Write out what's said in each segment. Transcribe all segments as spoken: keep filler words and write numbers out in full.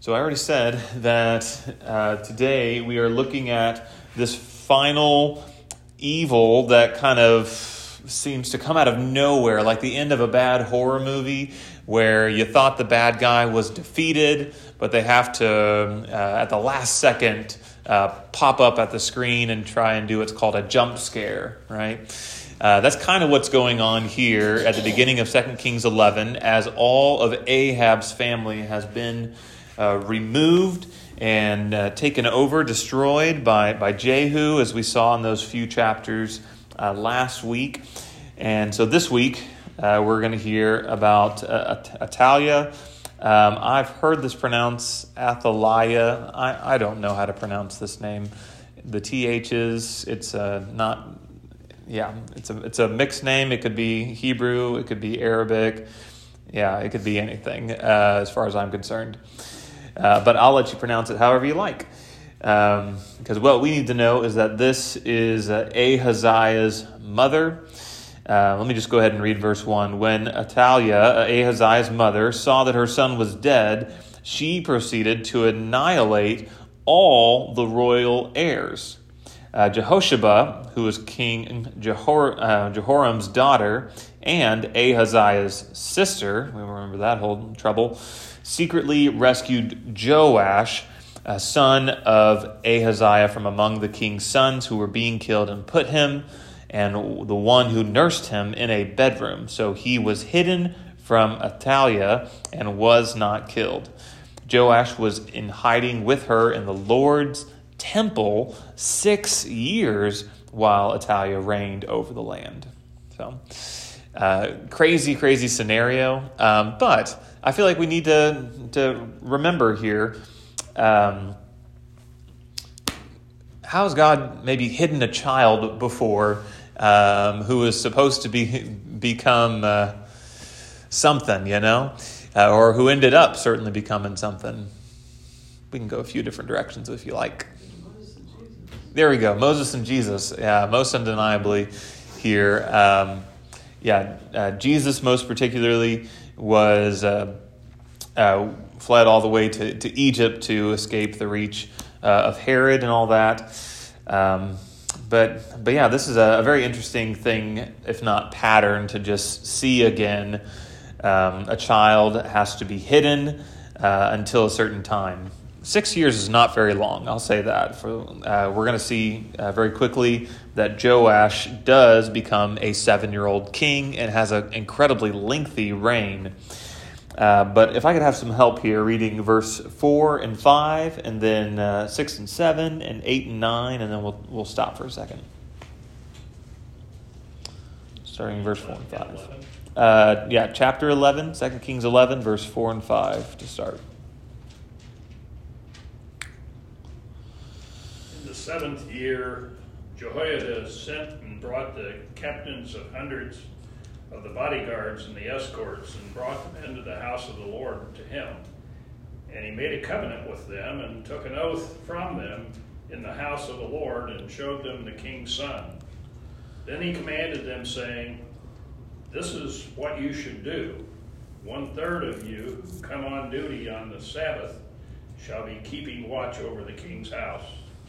So I already said that uh, today we are looking at this final evil that kind of seems to come out of nowhere, like the end of a bad horror movie where you thought the bad guy was defeated, but they have to, uh, at the last second, uh, pop up at the screen and try and do what's called a jump scare, right? Uh, that's kind of what's going on here at the beginning of Second Kings eleven, as all of Ahab's family has been uh, removed and uh, taken over, destroyed by, by Jehu, as we saw in those few chapters uh, last week. And so this week, uh, we're going to hear about uh, Athaliah. Um, I've heard this pronounced Athaliah. I, I don't know how to pronounce this name. The T H's, it's uh, not... Yeah, it's a it's a mixed name. It could be Hebrew, it could be Arabic. Yeah, it could be anything uh, as far as I'm concerned. Uh, but I'll let you pronounce it however you like. Um, because what we need to know is that this is uh, Ahaziah's mother. Uh, let me just go ahead and read verse one. When Athaliah, Ahaziah's mother, saw that her son was dead, she proceeded to annihilate all the royal heirs. Uh, Jehosheba, who was King Jehor, uh, Jehoram's daughter, and Ahaziah's sister, we remember that whole trouble, secretly rescued Joash, a son of Ahaziah, from among the king's sons who were being killed, and put him and the one who nursed him in a bedroom. So he was hidden from Athaliah and was not killed. Joash was in hiding with her in the Lord's temple six years while Athaliah reigned over the land. So, uh, crazy, crazy scenario. Um, but I feel like we need to to remember here, um, how has God maybe hidden a child before um, who was supposed to be become uh, something, you know, uh, or who ended up certainly becoming something. We can go a few different directions if you like. There we go. Moses and Jesus. Yeah, most undeniably here. Um, yeah, uh, Jesus most particularly was uh, uh, fled all the way to, to Egypt to escape the reach uh, of Herod and all that. Um, but but yeah, this is a, a very interesting thing, if not pattern, to just see again. Um, a child has to be hidden uh, until a certain time. Six years is not very long, I'll say that. For uh, we're going to see uh, very quickly that Joash does become a seven-year-old king and has an incredibly lengthy reign. Uh, but if I could have some help here, reading verse four and five, and then uh, six and seven, and eight and nine, and then we'll we'll stop for a second. Starting verse four and five. Uh, yeah, chapter eleven, Second Kings eleven, verse four and five to start. The seventh year, Jehoiada sent and brought the captains of hundreds of the bodyguards and the escorts and brought them into the house of the Lord to him. And he made a covenant with them and took an oath from them in the house of the Lord and showed them the king's son. Then he commanded them, saying, "This is what you should do. One third of you who come on duty on the Sabbath shall be keeping watch over the king's house."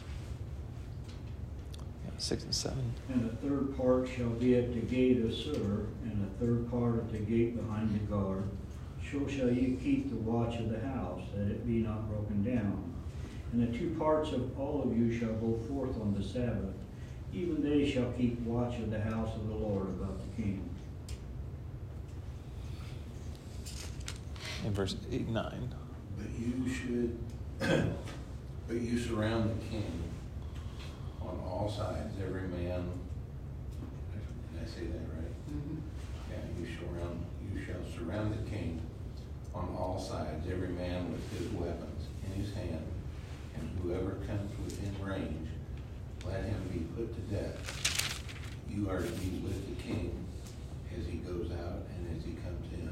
Six and seven. And a third part shall be at the gate of Sur, and a third part at the gate behind the guard. So shall you keep the watch of the house, that it be not broken down. And the two parts of all of you shall go forth on the Sabbath. Even they shall keep watch of the house of the Lord about the king. In verse eight and nine. But you should, but you surround the king on all sides, every man. Did I say that right? Mm-hmm. Yeah, you surround, you shall surround the king on all sides, every man with his weapons in his hand, and whoever comes within range, let him be put to death. You are to be with the king as he goes out and as he comes in.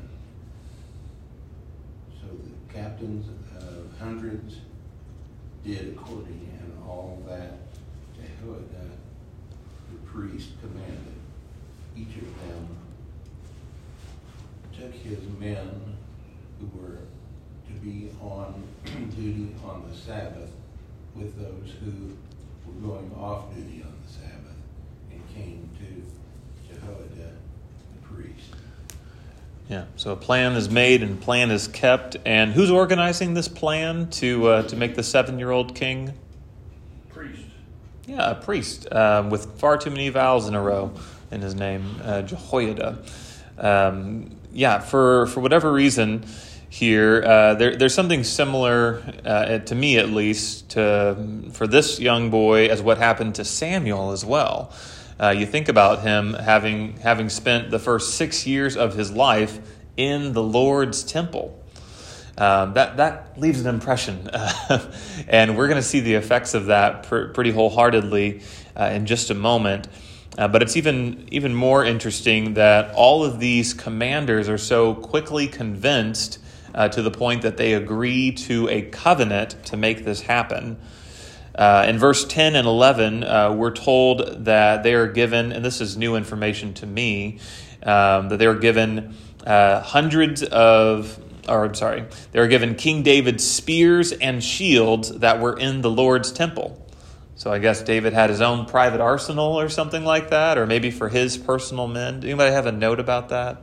So the captains of hundreds did according, and all that Jehoiada the priest commanded. Each of them took his men who were to be on duty on the Sabbath with those who were going off duty on the Sabbath and came to Jehoiada, the priest. Yeah, so a plan is made and plan is kept. And who's organizing this plan to uh, to make the seven-year-old king? Priest. Yeah, a priest um, with far too many vowels in a row in his name, uh, Jehoiada. Um, yeah, for, for whatever reason here, uh, there, there's something similar, uh, to me at least, to for this young boy as what happened to Samuel as well. Uh, you think about him having having spent the first six years of his life in the Lord's temple. Um, that that leaves an impression, and we're going to see the effects of that pr- pretty wholeheartedly uh, in just a moment. Uh, but it's even even more interesting that all of these commanders are so quickly convinced uh, to the point that they agree to a covenant to make this happen. Uh, in verse ten and eleven, uh, we're told that they are given, and this is new information to me, um, that they are given uh, hundreds of, or I'm sorry, they were given King David's spears and shields that were in the Lord's temple. So I guess David had his own private arsenal or something like that, or maybe for his personal men. Anybody have a note about that?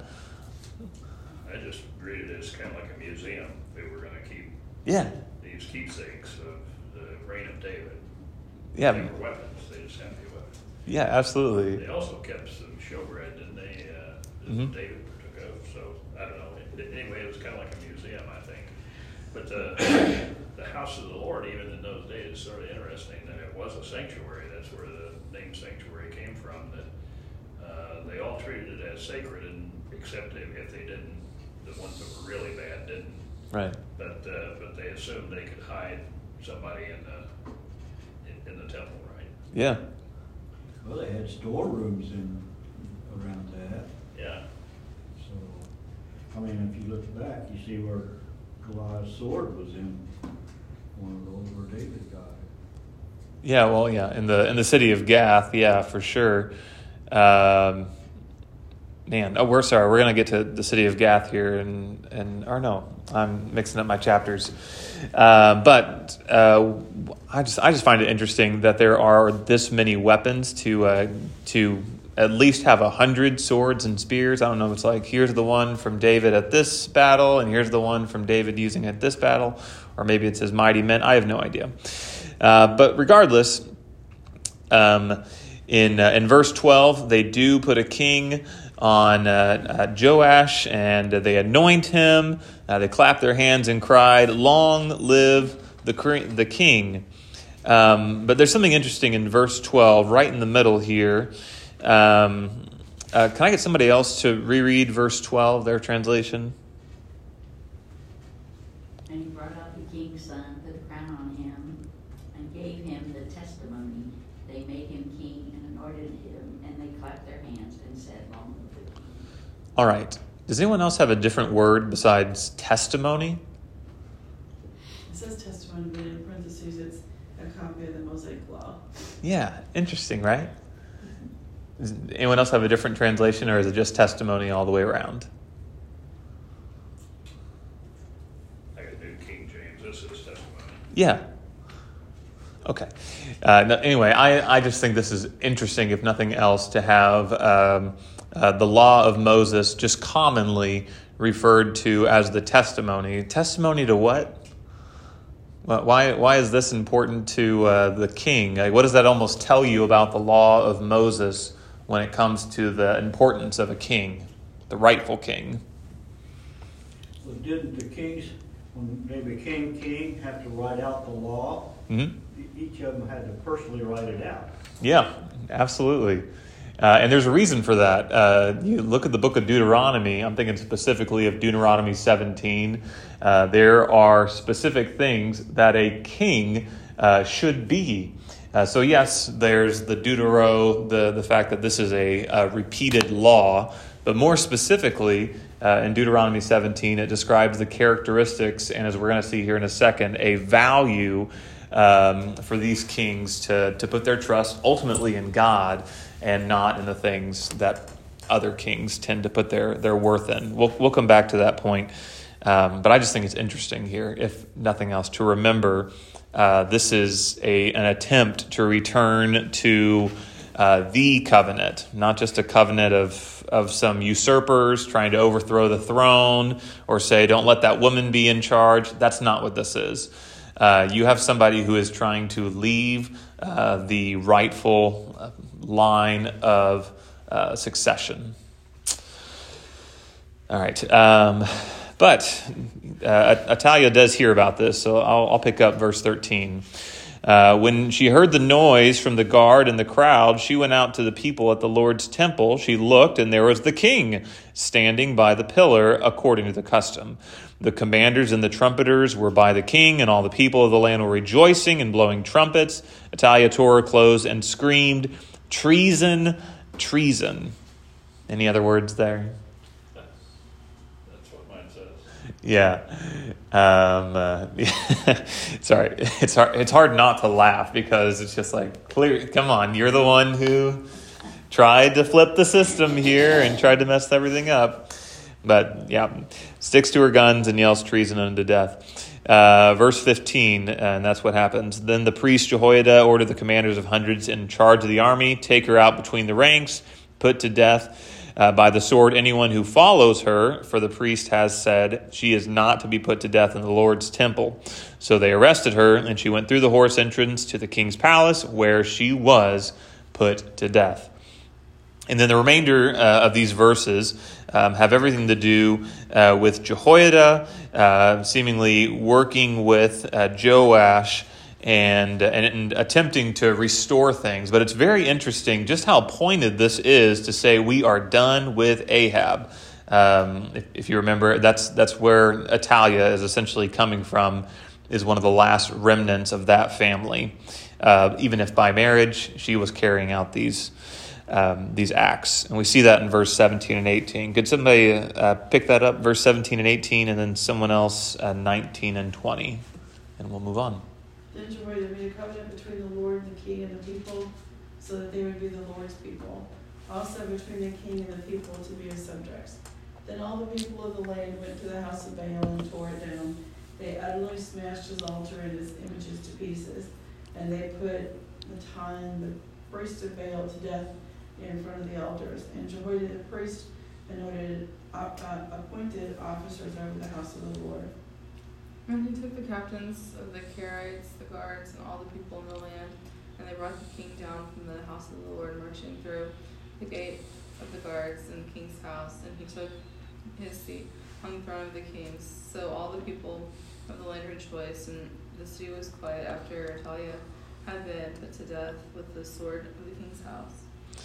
I just read it as kind of like a museum. They were going to keep Yeah. these keepsakes of the reign of David. Yeah. They were weapons. They just happened to be weapons. Yeah, absolutely. They also kept some showbread, didn't they? Uh, that Mhm. David took of. So I don't know. It, anyway, it was kind of like a museum, I think. But the the house of the Lord, even in those days, is sort of interesting that it was a sanctuary. That's where the name sanctuary came from. That uh, they all treated it as sacred, and except if, if they didn't, the ones that were really bad didn't. Right. But uh, but they assumed they could hide somebody in the in, in the temple, right? Yeah. Well, they had storerooms in, around that, Yeah. so, I mean, if you look back, you see where Goliath's sword was in one of those where David got it. Yeah, well, yeah, in the in the city of Gath, yeah, for sure. Um, man, oh, we're sorry, we're gonna get to the city of Gath here, and and or no, I'm mixing up my chapters. Uh, but uh, I just I just find it interesting that there are this many weapons to uh, to at least have a hundred swords and spears. I don't know. It's like here's the one from David at this battle, and here's the one from David using at this battle, or maybe it's his mighty men. I have no idea. Uh, but regardless, um, in uh, in verse twelve, they do put a king on uh, uh, Joash, and uh, they anoint him. Uh, they clapped their hands and cried, "Long live the the king!" Um, but there's something interesting in verse twelve, right in the middle here. Um, uh, can I get somebody else to reread verse twelve, their translation? And he brought out the king's son, put a crown on him, and gave him the testimony. They made him king and anointed him, and they clapped their hands and said, "Long live the king." All right. Does anyone else have a different word besides testimony? It says testimony, but in parentheses, it's a copy of the Mosaic Law. Yeah, interesting, right? Does anyone else have a different translation, or is it just testimony all the way around? I got New King James. This is testimony. Yeah. Okay. Uh, no, anyway, I, I just think this is interesting, if nothing else, to have um, uh, the law of Moses just commonly referred to as the testimony. Testimony to what? Why why is this important to uh, the king? Like, what does that almost tell you about the law of Moses when it comes to the importance of a king, the rightful king? Well, didn't the kings, when they became king, have to write out the law? Mm-hmm. Each of them had to personally write it out. Yeah, absolutely. Uh, and there's a reason for that. Uh, you look at the book of Deuteronomy. I'm thinking specifically of Deuteronomy seventeen. Uh, there are specific things that a king uh, should be. Uh, so yes, there's the Deutero, the, the fact that this is a, a repeated law. But more specifically, uh, in Deuteronomy seventeen, it describes the characteristics, and as we're going to see here in a second, a value um, for these kings to, to put their trust ultimately in God and not in the things that other kings tend to put their, their worth in. We'll we'll come back to that point Um, but I just think it's interesting here, if nothing else, to remember uh, this is a an attempt to return to uh, the covenant, not just a covenant of, of some usurpers trying to overthrow the throne or say, don't let that woman be in charge. That's not what this is. Uh, you have somebody who is trying to leave uh, the rightful line of uh, succession. All right. Um, but uh, Athaliah does hear about this, so I'll, I'll pick up verse thirteen. Uh, when she heard the noise from the guard and the crowd, she went out to the people at the Lord's temple. She looked, and there was the king standing by the pillar according to the custom. The commanders and the trumpeters were by the king, and all the people of the land were rejoicing and blowing trumpets. Athaliah tore her clothes and screamed, "Treason, treason." Any other words there? That's what mine says. Yeah. Um, uh, sorry, it's hard. It's hard not to laugh because it's just like, clear. Come on, you're the one who tried to flip the system here and tried to mess everything up. But yeah, sticks to her guns and yells treason unto death. Uh, verse fifteen, and that's what happens. Then the priest Jehoiada ordered the commanders of hundreds in charge of the army, take her out between the ranks, put to death uh, by the sword anyone who follows her, for the priest has said she is not to be put to death in the Lord's temple. So they arrested her, and she went through the horse entrance to the king's palace, where she was put to death. And then the remainder uh, of these verses um, have everything to do uh, with Jehoiada uh, seemingly working with uh, Joash and, and and attempting to restore things. But it's very interesting just how pointed this is to say we are done with Ahab. Um, if, if you remember, that's that's where Athaliah is essentially coming from, is one of the last remnants of that family. Uh, even if by marriage she was carrying out these Um, these acts. And we see that in verse seventeen and eighteen. Could somebody uh, pick that up, verse seventeen and eighteen, and then someone else, uh, nineteen and twenty, and we'll move on. Then Jehoiada made a covenant between the Lord and the king and the people, so that they would be the Lord's people, also between the king and the people to be his subjects. Then all the people of the land went to the house of Baal and tore it down. They utterly smashed his altar and his images to pieces, and they put Mattan, the priest of Baal, to death in front of the altars. And Jehoiada the priest anointed, uh, uh, appointed officers over the house of the Lord. And he took the captains of the Karaites, the guards, and all the people in the land, and they brought the king down from the house of the Lord, marching through the gate of the guards in the king's house, and he took his seat on the throne of the kings. So all the people of the land rejoiced, and the city was quiet after Athaliah had been put to death with the sword of the king's house.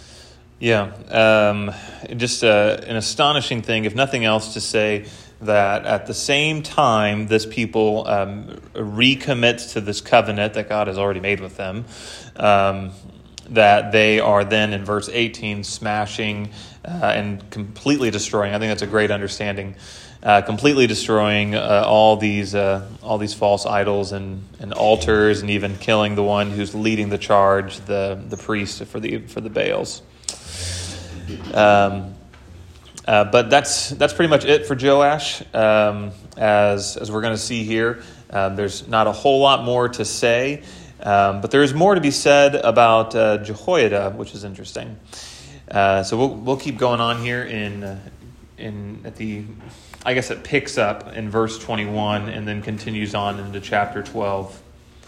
Yeah, um, just uh, an astonishing thing, if nothing else, to say that at the same time this people um, recommits to this covenant that God has already made with them, um, that they are then in verse eighteen smashing uh, and completely destroying. I think that's a great understanding. Uh, completely destroying uh, all these uh, all these false idols and, and altars, and even killing the one who's leading the charge, the the priest for the for the Baals. Um, uh, but that's that's pretty much it for Joash. Um, as as we're going to see here, um, there's not a whole lot more to say, um, but there is more to be said about uh, Jehoiada, which is interesting. Uh, so we'll we'll keep going on here in uh, in at the. I guess it picks up in verse twenty-one and then continues on into chapter twelve.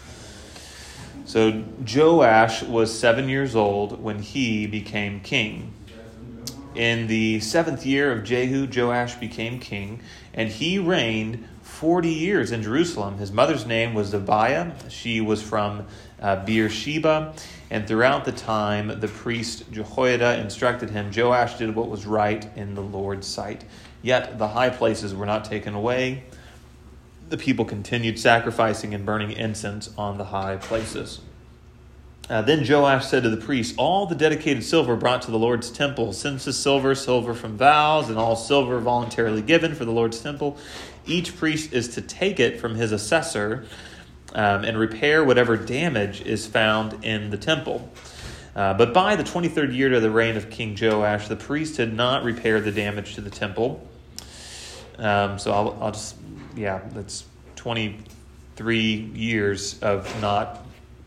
So Joash was seven years old when he became king. In the seventh year of Jehu, Joash became king, and he reigned forty years in Jerusalem. His mother's name was Abiah. She was from uh, Beersheba. And throughout the time, the priest Jehoiada instructed him, Joash did what was right in the Lord's sight. Yet the high places were not taken away. The people continued sacrificing and burning incense on the high places. Uh, then Joash said to the priests, all the dedicated silver brought to the Lord's temple, census silver, silver from vows, and all silver voluntarily given for the Lord's temple, each priest is to take it from his assessor um, and repair whatever damage is found in the temple. Uh, but by the twenty-third year of the reign of King Joash, the priest had not repaired the damage to the temple. Um, so I'll, I'll just, yeah, that's twenty-three years of not,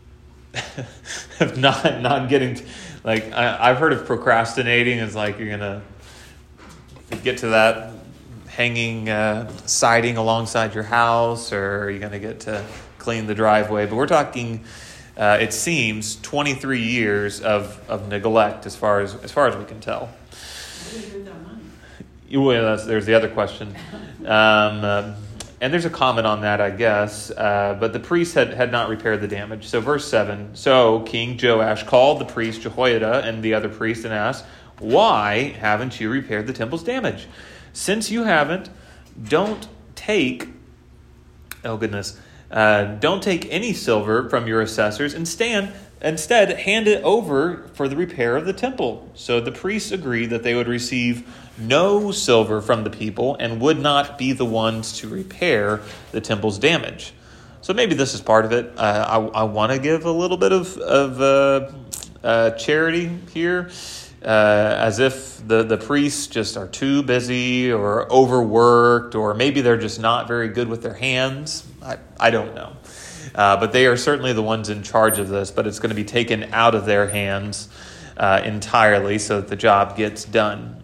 of not, not getting, to, like, I, I've heard of procrastinating. It's like you're going to get to that hanging uh, siding alongside your house, or are you going to get to clean the driveway? But we're talking, uh, it seems, twenty-three years of, of neglect as far as as far as we can tell. What do you do with that money? Well, that's, there's the other question. Um, uh, and there's a comment on that, I guess. Uh, but the priest had, had not repaired the damage. So verse seven, so King Joash called the priest Jehoiada and the other priest and asked, why haven't you repaired the temple's damage? Since you haven't, don't take, oh goodness, uh, don't take any silver from your assessors. Instead, instead, hand it over for the repair of the temple. So the priests agreed that they would receive no silver from the people and would not be the ones to repair the temple's damage. So maybe this is part of it. Uh, I, I want to give a little bit of, of uh, uh, charity here. Uh, as if the, the priests just are too busy or overworked, or maybe they're just not very good with their hands. I, I don't know. Uh, but they are certainly the ones in charge of this, but it's going to be taken out of their hands uh, entirely so that the job gets done.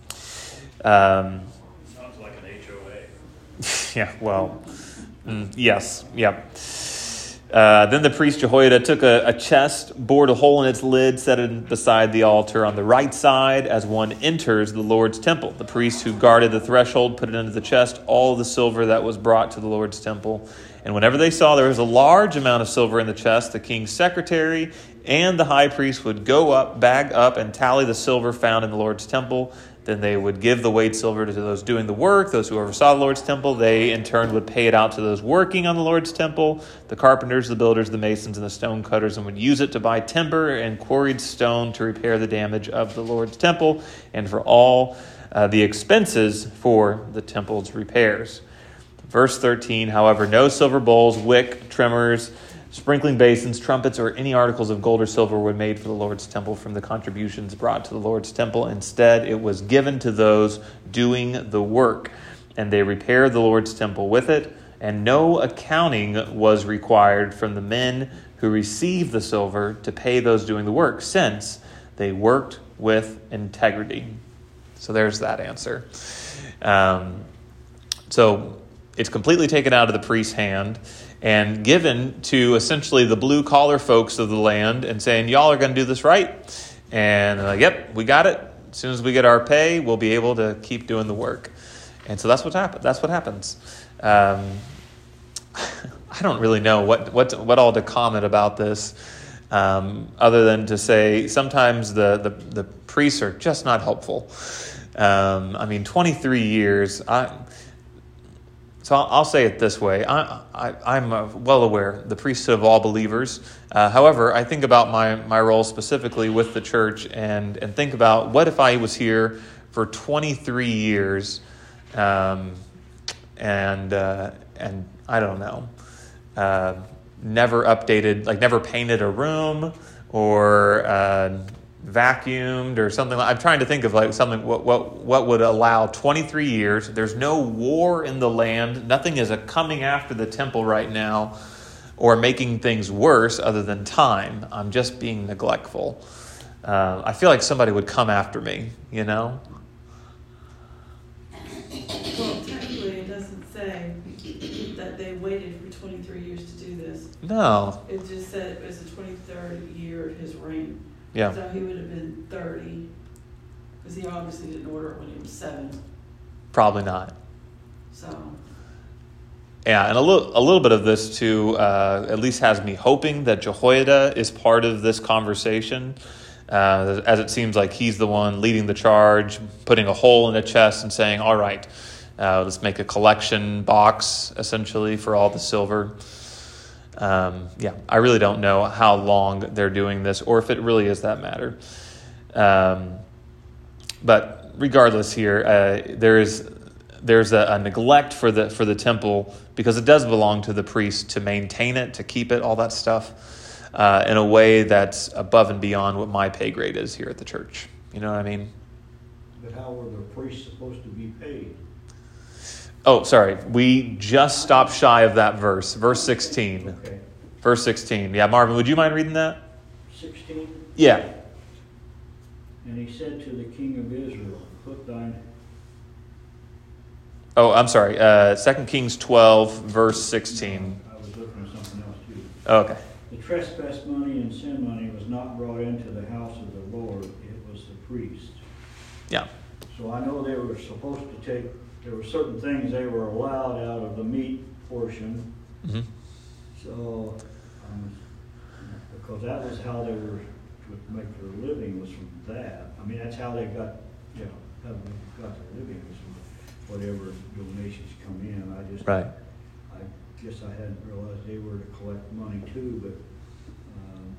Um, Sounds like an H O A. yeah, well, mm, yes, yeah. Uh, then the priest Jehoiada took a, a chest, bored a hole in its lid, set it beside the altar on the right side as one enters the Lord's temple. The priest who guarded the threshold put it into the chest, all the silver that was brought to the Lord's temple. And whenever they saw there was a large amount of silver in the chest, the king's secretary and the high priest would go up, bag up, and tally the silver found in the Lord's temple. Then they would give the weighed silver to those doing the work, those who oversaw the Lord's temple. They, in turn, would pay it out to those working on the Lord's temple, the carpenters, the builders, the masons, and the stone cutters, and would use it to buy timber and quarried stone to repair the damage of the Lord's temple and for all uh, the expenses for the temple's repairs. Verse thirteen, however, no silver bowls, wick, trimmers, sprinkling basins, trumpets, or any articles of gold or silver were made for the Lord's temple from the contributions brought to the Lord's temple. Instead, it was given to those doing the work, and they repaired the Lord's temple with it, and no accounting was required from the men who received the silver to pay those doing the work, since they worked with integrity. So there's that answer. Um, so it's completely taken out of the priest's hand and given to essentially the blue-collar folks of the land and saying, y'all are going to do this right. And they're like, yep, we got it. As soon as we get our pay, we'll be able to keep doing the work. And so that's what happens. That's what happens. Um, I don't really know what, what, what all to comment about this, um, other than to say sometimes the, the, the priests are just not helpful. Um, I mean, twenty-three years... I, So I'll, I'll say it this way. I, I, I'm uh, well aware the priesthood of all believers. Uh, however, I think about my, my role specifically with the church and, and think about what if I was here for twenty-three years um, and, uh, and I don't know, uh, never updated, like never painted a room or uh, vacuumed or something. I'm trying to think of like something what what what would allow twenty-three years. There's no war in the land. Nothing is a coming after the temple right now or making things worse other than time. I'm just being neglectful. Uh, I feel like somebody would come after me, you know? Well, technically, it doesn't say that they waited for twenty-three years to do this. No. It just said it was the twenty-third year of his reign. Yeah. So he would have been thirty, because he obviously didn't order it when he was seven. Probably not. So. Yeah, and a little, a little bit of this too, uh, at least has me hoping that Jehoiada is part of this conversation, uh, as it seems like he's the one leading the charge, putting a hole in the chest and saying, all right, uh, let's make a collection box, essentially, for all the silver. Um, yeah, I really don't know how long they're doing this or if it really is that matter. Um, but regardless here, uh, there is there's a, a neglect for the for the temple because it does belong to the priest to maintain it, to keep it, all that stuff, uh, in a way that's above and beyond what my pay grade is here at the church. You know what I mean? But how were the priests supposed to be paid? Oh, sorry. We just stopped shy of that verse. Verse sixteen. Okay, Verse sixteen. Yeah, Marvin, would you mind reading that? sixteen. Yeah. And he said to the king of Israel, put thine, Oh, I'm sorry. Uh, Second Kings twelve, verse sixteen. I was looking at something else too. Okay. The trespass money and sin money was not brought into the house of the Lord, it was the priest. Yeah. So I know they were supposed to take, there were certain things they were allowed out of the meat portion. Mm-hmm. So, um, because that was how they were to make their living, was from that. I mean, that's how they got, you know, how they got their living, was from whatever donations come in. I just, Right. I guess I hadn't realized they were to collect money too, but um,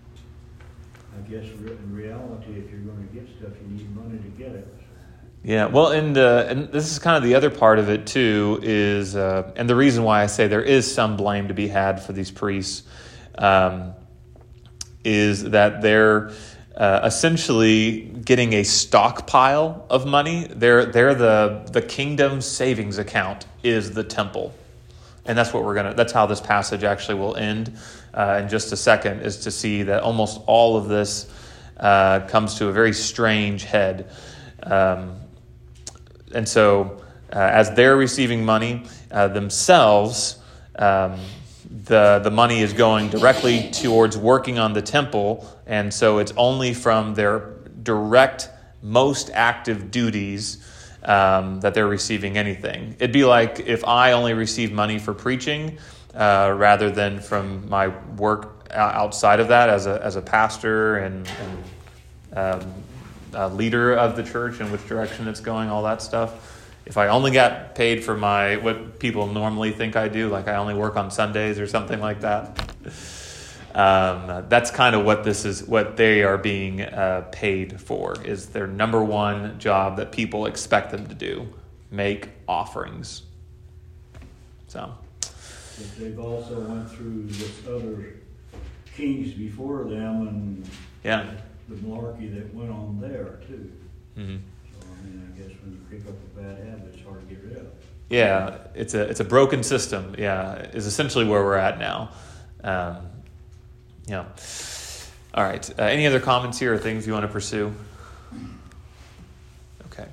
I guess re- in reality, if you're going to get stuff, you need money to get it. Yeah, well, and uh, and this is kind of the other part of it too, is uh, and the reason why I say there is some blame to be had for these priests, um, is that they're uh, essentially getting a stockpile of money. They're they're the the kingdom's savings account is the temple, and that's what we're gonna. That's how this passage actually will end uh, in just a second. Is to see that almost all of this uh, comes to a very strange head. Um, And so, uh, as they're receiving money uh, themselves, um, the the money is going directly towards working on the temple, and so it's only from their direct, most active duties um, that they're receiving anything. It'd be like if I only received money for preaching, uh, rather than from my work outside of that as a as a pastor and. and um, Uh, leader of the church and which direction it's going, all that stuff. If I only got paid for my what people normally think I do, like I only work on Sundays or something like that, um, that's kind of what this is, what they are being uh, paid for, is their number one job that people expect them to do, make offerings. So, But they've also went through with other kings before them and yeah. the malarkey that went on there too. Mm-hmm. So I mean, I guess when you pick up a bad habit, it's hard to get rid of. Yeah, it's a it's a broken system. Yeah, is essentially where we're at now. Um, yeah. All right. Uh, any other comments here or things you want to pursue? Okay.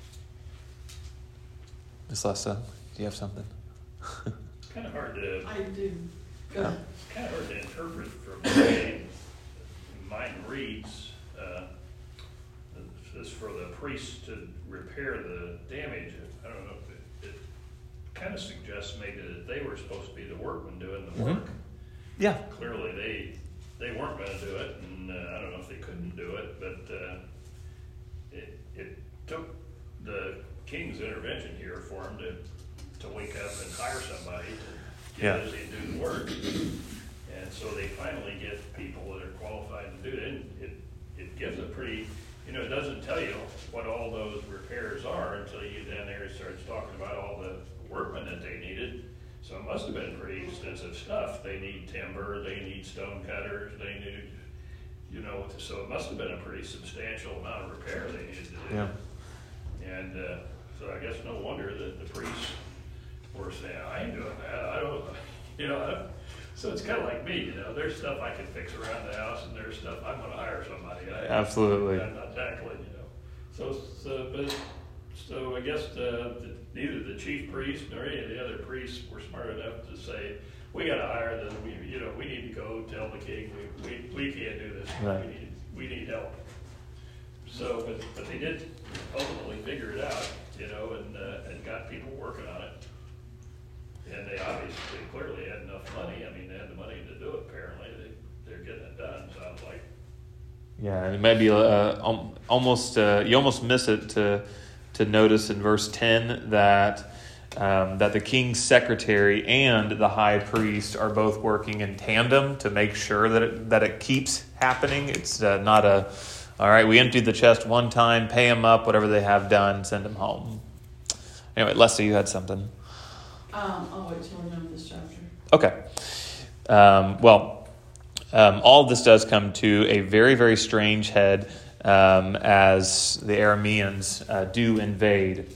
Miss Lessa, do you have something? It's kind of hard to. I do. Go ahead. It's kind of hard to interpret from the way mine reads. Uh, this for the priest to repair the damage. I don't know if it, it kind of suggests maybe that they were supposed to be the workmen doing the work. Mm-hmm. Yeah. Clearly, they they weren't going to do it, and uh, I don't know if they couldn't do it, but uh, it it took the king's intervention here for him to to wake up and hire somebody to get Yeah. busy and do the work. And so they finally get people that are qualified to do it. And it it gives a pretty, you know, it doesn't tell you what all those repairs are until you then there starts talking about all the workmen that they needed. So it must have been pretty extensive stuff. They need timber, they need stone cutters, they need, you know, so it must have been a pretty substantial amount of repair they needed to do. Yeah. And uh, so I guess no wonder that the priests were saying, I ain't doing that. I don't, you know, I, so it's kind of like me, you know, there's stuff I can fix around the house and there's stuff I'm going to hire somebody. I, Absolutely. I'm not tackling, you know. So, so, but, so I guess the, the, neither the chief priest nor any of the other priests were smart enough to say, we got to hire them. We, you know, we need to go tell the king we, we, we can't do this. Right. We need, we need help. So, but, but they did ultimately figure it out, you know, and, uh, and got people working on it. And they obviously clearly had enough money. I mean, they had the money to do it, apparently. They, they're getting it done, sounds like. Yeah, and it might be uh, um, almost, uh, you almost miss it to to notice in verse ten that um, that the king's secretary and the high priest are both working in tandem to make sure that it, that it keeps happening. It's uh, not a, all right, we emptied the chest one time, pay them up, whatever they have done, send them home. Anyway, Leslie, you had something. Um, I'll wait till we're done with this chapter. Okay. Um, well, um, all of this does come to a very, very strange head um, as the Arameans uh, do invade.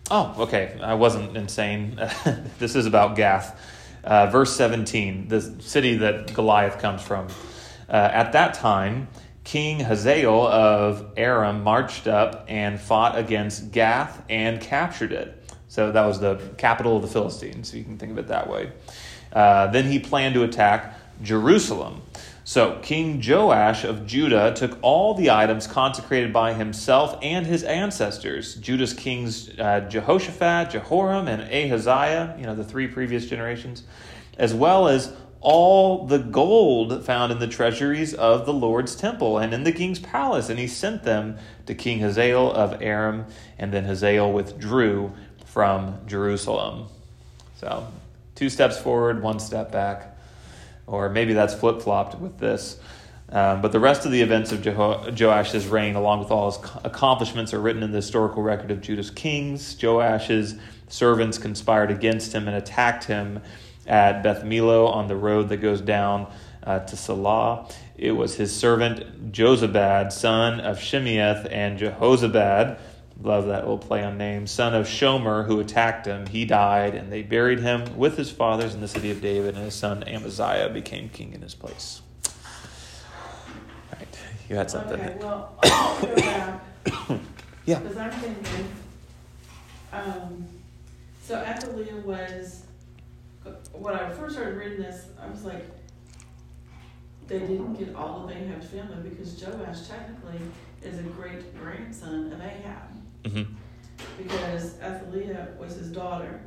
Oh, okay. I wasn't insane. This is about Gath. Uh, verse seventeen, the city that Goliath comes from. Uh, at that time, King Hazael of Aram marched up and fought against Gath and captured it. So that was the capital of the Philistines, so you can think of it that way. Uh, then he planned to attack Jerusalem. So King Joash of Judah took all the items consecrated by himself and his ancestors, Judah's kings uh, Jehoshaphat, Jehoram, and Ahaziah, you know, the three previous generations, as well as all the gold found in the treasuries of the Lord's temple and in the king's palace. And he sent them to King Hazael of Aram, and then Hazael withdrew from Jerusalem. So two steps forward, one step back. Or maybe that's flip-flopped with this. Um, but the rest of the events of Jeho- Joash's reign, along with all his accomplishments, are written in the historical record of Judah's kings. Joash's servants conspired against him and attacked him at Beth Millo on the road that goes down uh, to Salah. It was his servant Jozabad, son of Shimeath, and Jehozabad, love that little play on names, son of Shomer, who attacked him. He died, and they buried him with his fathers in the city of David, and his son Amaziah became king in his place. All right, you had something. Okay, well, I'll go back. Yeah. Because I'm thinking, um, so Athaliah was, when I first started reading this, I was like, they didn't get all of Ahab's family because Joash technically is a great grandson of Ahab. Mm-hmm. Because Athaliah was his daughter,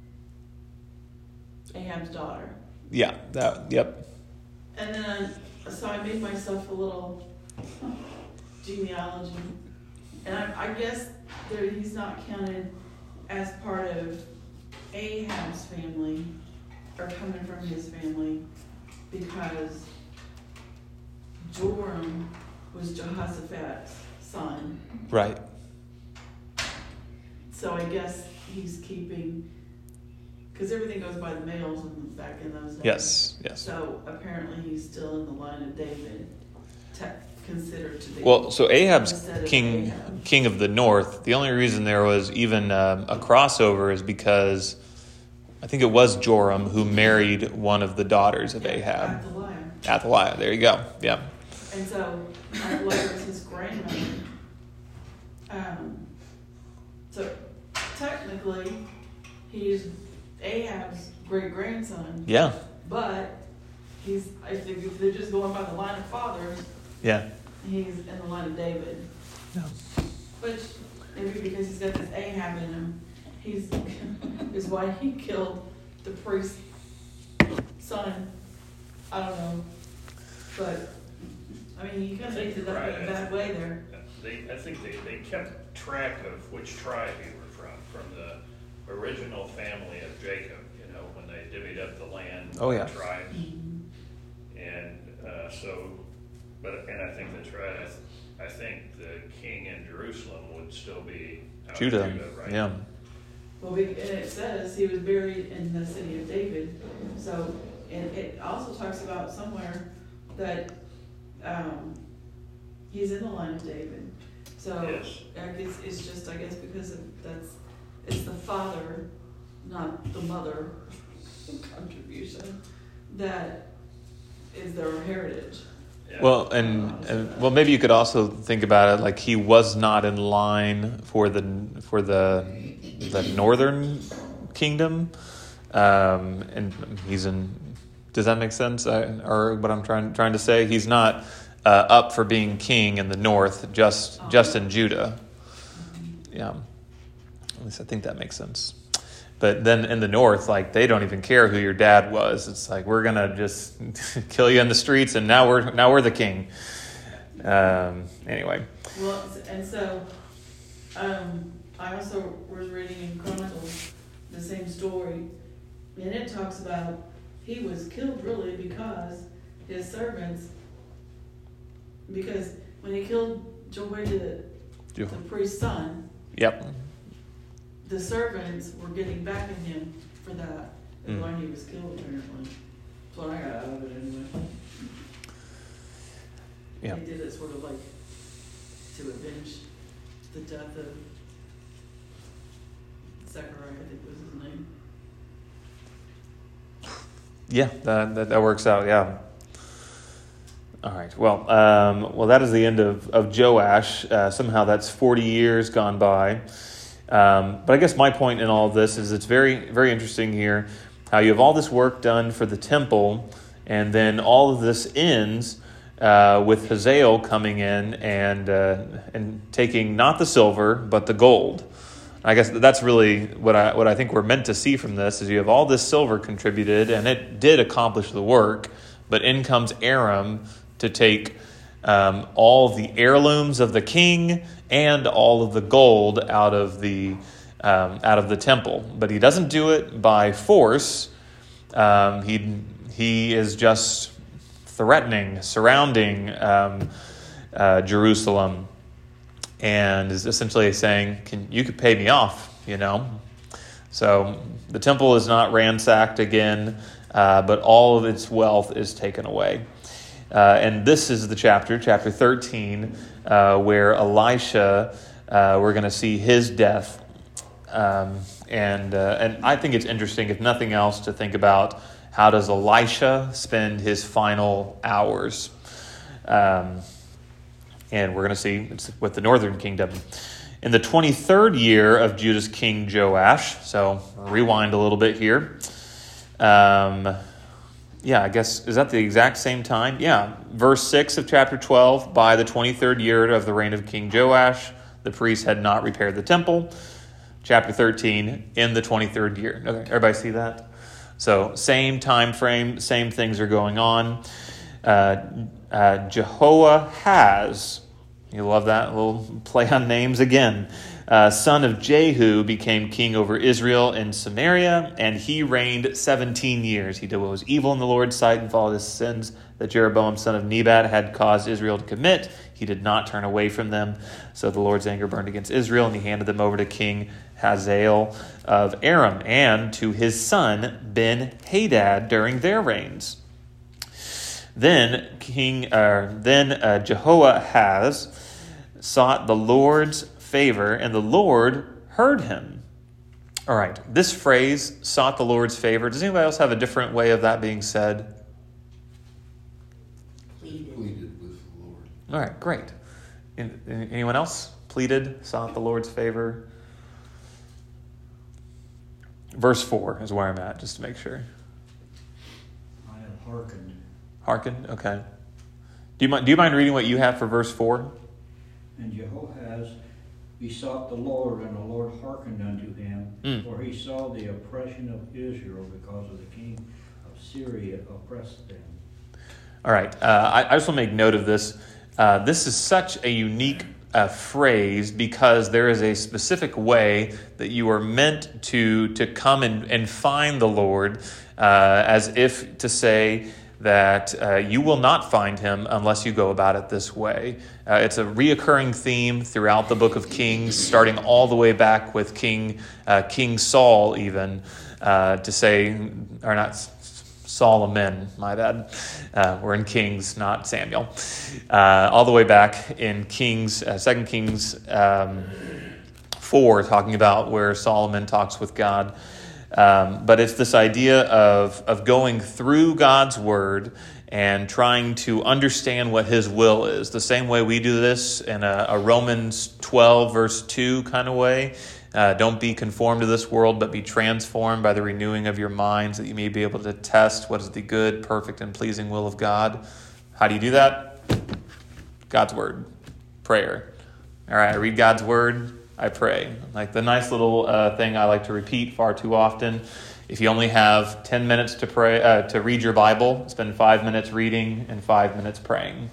Ahab's daughter. Yeah, that, yep. And then, so I made myself a little genealogy. And I, I guess there, he's not counted as part of Ahab's family, or coming from his family, because Joram was Jehoshaphat's son. Right. So I guess he's keeping, because everything goes by the males in, back in those days. Yes, yes. So apparently he's still in the line of David, te- considered to be. Well, so Ahab's instead of king, Ahab. king of the north. The only reason there was even um, a crossover is because I think it was Joram who married one of the daughters of Yeah, Ahab. Athaliah. Athaliah. There you go. Yeah. And so Athaliah was his grandmother. Um, so technically, he's Ahab's great grandson. Yeah. But he's, if they're, if they're just going by the line of fathers, Yeah. he's in the line of David. Yeah. Which, maybe because he's got this Ahab in him, he's is why he killed the priest's son. I don't know. But, I mean, you kind of ended up in a bad way there. They, I think they, they kept track of which tribe you were from, from the original family of Jacob, you know, when they divvied up the land. Oh, yeah. Tribes. Mm-hmm. And uh, so, but, and I think that's right. I, th- I think the king in Jerusalem would still be out Judah. of Judah, right? Yeah. Well, we, and it says he was buried in the city of David. So, and it also talks about somewhere that um, he's in the line of David. So, Yes. I guess it's just, I guess, because of, that's, it's the father, not the mother contribution, that is their heritage. Yeah. Well, and, and well, maybe you could also think about it like he was not in line for the for the the northern kingdom, um, and he's in. Does that make sense? I, or what I'm trying trying to say? He's not uh, up for being king in the north, just just in Judah. Yeah, at least I think that makes sense. But then in the north, like they don't even care who your dad was. It's like we're gonna just kill you in the streets, and now we're now we're the king. Um, anyway. Well, and so um, I also was reading in Chronicles the same story, and it talks about he was killed really because his servants, because when he killed Jehoiada, the priest's son, Yep. the servants were getting back at him for that. They Mm. learned he was killed apparently. That's what I got out of it anyway. Yeah. They did it sort of like to avenge the death of Zechariah, I think was his name. Yeah, that, that, that works out, yeah. All right, well, um, well, that is the end of, of Joash. Uh, somehow that's forty years gone by. Um, but I guess my point in all of this is it's very, very interesting here how you have all this work done for the temple, and then all of this ends uh, with Hazael coming in and uh, and taking not the silver, but the gold. I guess that's really what I what I think we're meant to see from this is you have all this silver contributed, and it did accomplish the work, but in comes Aram to take um, all the heirlooms of the king and all of the gold out of the um, out of the temple. But he doesn't do it by force. Um, he he is just threatening, surrounding um, uh, Jerusalem, and is essentially saying, "Can you could pay me off?" You know. So the temple is not ransacked again, uh, but all of its wealth is taken away. Uh, and this is the chapter, chapter thirteen, uh, where Elisha, uh, we're going to see his death. Um, and uh, and I think it's interesting, if nothing else, to think about how does Elisha spend his final hours. Um, and we're going to see it's with the northern kingdom. In the twenty-third year of Judah's king Joash, so rewind a little bit here. Um Yeah, I guess, is that the exact same time? Yeah, verse six of chapter twelve, by the twenty-third year of the reign of King Joash, the priests had not repaired the temple. Chapter thirteen, in the twenty-third year. Okay, everybody see that? So, same time frame, same things are going on. Uh, uh, Jehoahaz, you love that little play on names again. Uh, son of Jehu became king over Israel and Samaria, and he reigned seventeen years. He did what was evil in the Lord's sight and followed his sins that Jeroboam son of Nebat had caused Israel to commit. He did not turn away from them. So the Lord's anger burned against Israel, and he handed them over to King Hazael of Aram and to his son Ben-Hadad during their reigns. Then King, uh, then uh, Jehoahaz sought the Lord's favor, and the Lord heard him. All right, this phrase, sought the Lord's favor, does anybody else have a different way of that being said? Pleaded. Pleaded with the Lord. All right, great. In, anyone else? Pleaded, sought the Lord's favor. Verse four is where I'm at, just to make sure. I have hearkened. Hearkened, okay. Do you mind, do you mind reading what you have for verse four? And Jehoahaz besought the Lord, and the Lord hearkened unto him, Mm. for he saw the oppression of Israel, because of the king of Syria oppressed them. All right, uh, I, I just want to make note of this. Uh, this is such a unique uh, phrase because there is a specific way that you are meant to, to come and, and find the Lord, uh, as if to say that uh, you will not find him unless you go about it this way. Uh, it's a reoccurring theme throughout the book of Kings, starting all the way back with King uh, King Saul even, uh, to say, or not Solomon, my bad. Uh, we're in Kings, not Samuel. Uh, all the way back in Kings, uh, Second Kings um, four, talking about where Solomon talks with God. Um, but it's this idea of, of going through God's word and trying to understand what his will is. The same way we do this in a, a Romans twelve verse two kind of way. Uh, don't be conformed to this world, but be transformed by the renewing of your minds, that you may be able to test what is the good, perfect, and pleasing will of God. How do you do that? God's word. Prayer. All right, I read God's word. I pray. Like the nice little uh, thing I like to repeat far too often. If you only have ten minutes to pray, uh, to read your Bible, spend five minutes reading and five minutes praying.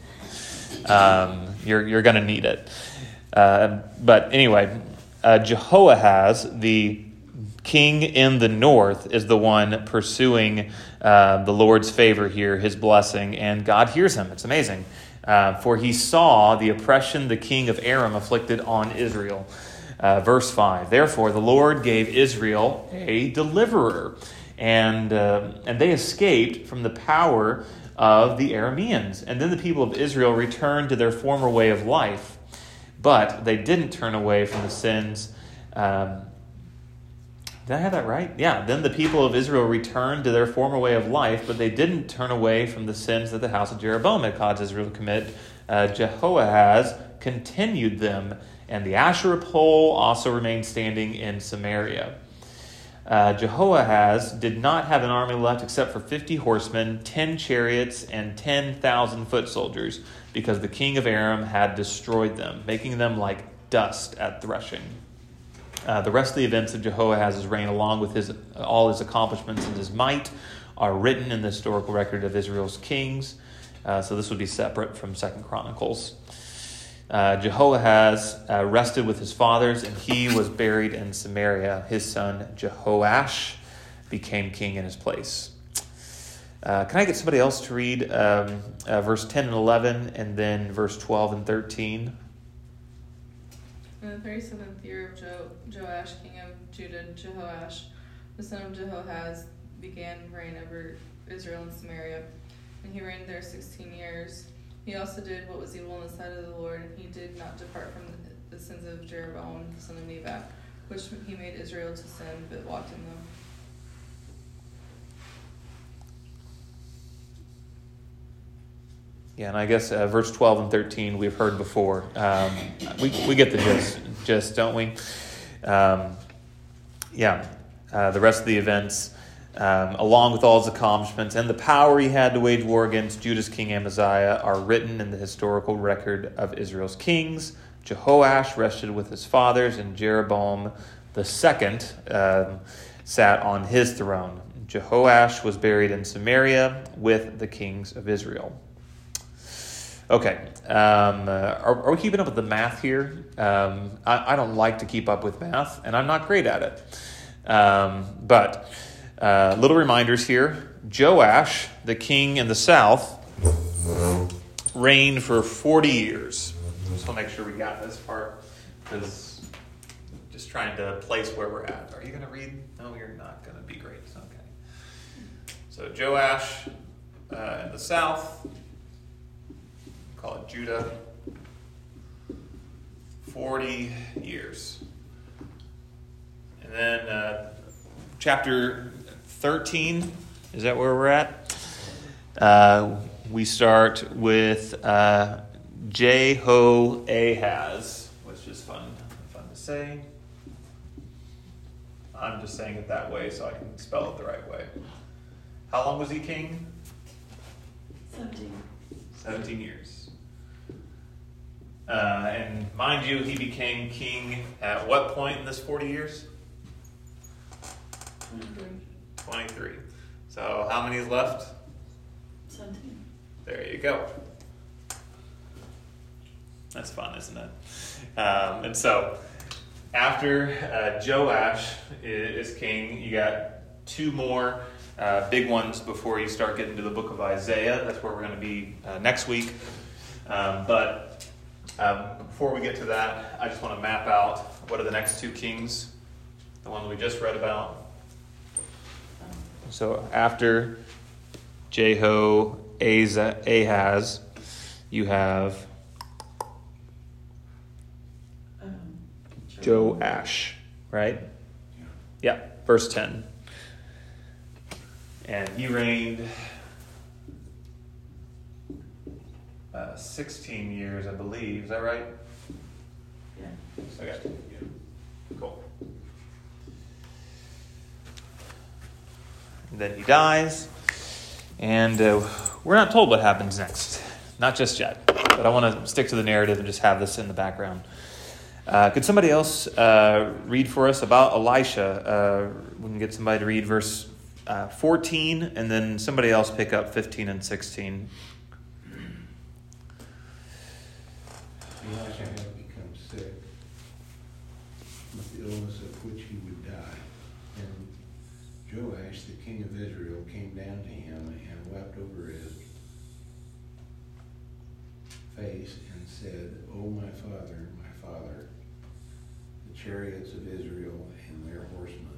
Um, you're you're going to need it. Uh, but anyway, uh, Jehoahaz, the king in the north, is the one pursuing uh, the Lord's favor here, his blessing, and God hears him. It's amazing. Uh, for he saw the oppression the king of Aram afflicted on Israel. Uh, verse five, therefore the Lord gave Israel a deliverer, and uh, and they escaped from the power of the Arameans. And then the people of Israel returned to their former way of life, but they didn't turn away from the sins um, Did I have that right? Yeah. Then the people of Israel returned to their former way of life, but they didn't turn away from the sins that the house of Jeroboam had caused Israel to commit. Uh, Jehoahaz continued them, and the Asherah pole also remained standing in Samaria. Uh, Jehoahaz did not have an army left except for fifty horsemen, ten chariots, and ten thousand foot soldiers, because the king of Aram had destroyed them, making them like dust at threshing. Uh, the rest of the events of Jehoahaz's reign, along with his all his accomplishments and his might, are written in the historical record of Israel's kings. Uh, so this would be separate from Second Chronicles. Uh, Jehoahaz uh, rested with his fathers, and he was buried in Samaria. His son Jehoash became king in his place. Uh, can I get somebody else to read um, uh, verse ten and eleven, and then verse twelve and thirteen? In the thirty-seventh year of jo- Joash, king of Judah, Jehoash, the son of Jehoahaz, began reign over Israel and Samaria, and he reigned there sixteen years. He also did what was evil in the sight of the Lord, and he did not depart from the, the sins of Jeroboam, the son of Nebat, which he made Israel to sin, but walked in them. Yeah, and I guess uh, verse twelve and thirteen we've heard before. Um, we we get the gist, gist don't we? Um, yeah, uh, the rest of the events, um, along with all his accomplishments and the power he had to wage war against Judah's king Amaziah, are written in the historical record of Israel's kings. Jehoash rested with his fathers, and Jeroboam the second um, sat on his throne. Jehoash was buried in Samaria with the kings of Israel. Okay, um, uh, are, are we keeping up with the math here? Um, I, I don't like to keep up with math, and I'm not great at it. Um, but uh, little reminders here. Joash, the king in the south, reigned for forty years. Just want to make sure we got this part, because just trying to place where we're at. Are you going to read? No, you're not going to be great. Okay. So Joash uh, in the south, call it Judah, forty years. And then uh, chapter thirteen, is that where we're at? Uh, we start with uh, Jehoahaz, which is fun, fun to say. I'm just saying it that way so I can spell it the right way. How long was he king? Seventeen. seventeen years. Uh, and mind you, he became king at what point in this forty years? Twenty-three. twenty-three. So how many is left? Seventeen. There you go. That's fun, isn't it? Um, and so after uh, Joash is, is king, you got two more uh, big ones before you start getting to the book of Isaiah. That's where we're going to be uh, next week. Um, but Um, before we get to that, I just want to map out what are the next two kings, the one we just read about. So after Jehoahaz, you have Um, Joash, right? Yeah, verse ten. And he reigned Uh, sixteen years, I believe. Is that right? Yeah. Okay. Cool. And then he dies, and uh, we're not told what happens next. Not just yet. But I want to stick to the narrative and just have this in the background. Uh, could somebody else uh, read for us about Elisha? Uh, we can get somebody to read verse uh, fourteen, and then somebody else pick up fifteen and sixteen. Elisha had become sick with the illness of which he would die. And Joash, the king of Israel, came down to him and wept over his face and said, "O my father, my father, the chariots of Israel and their horsemen."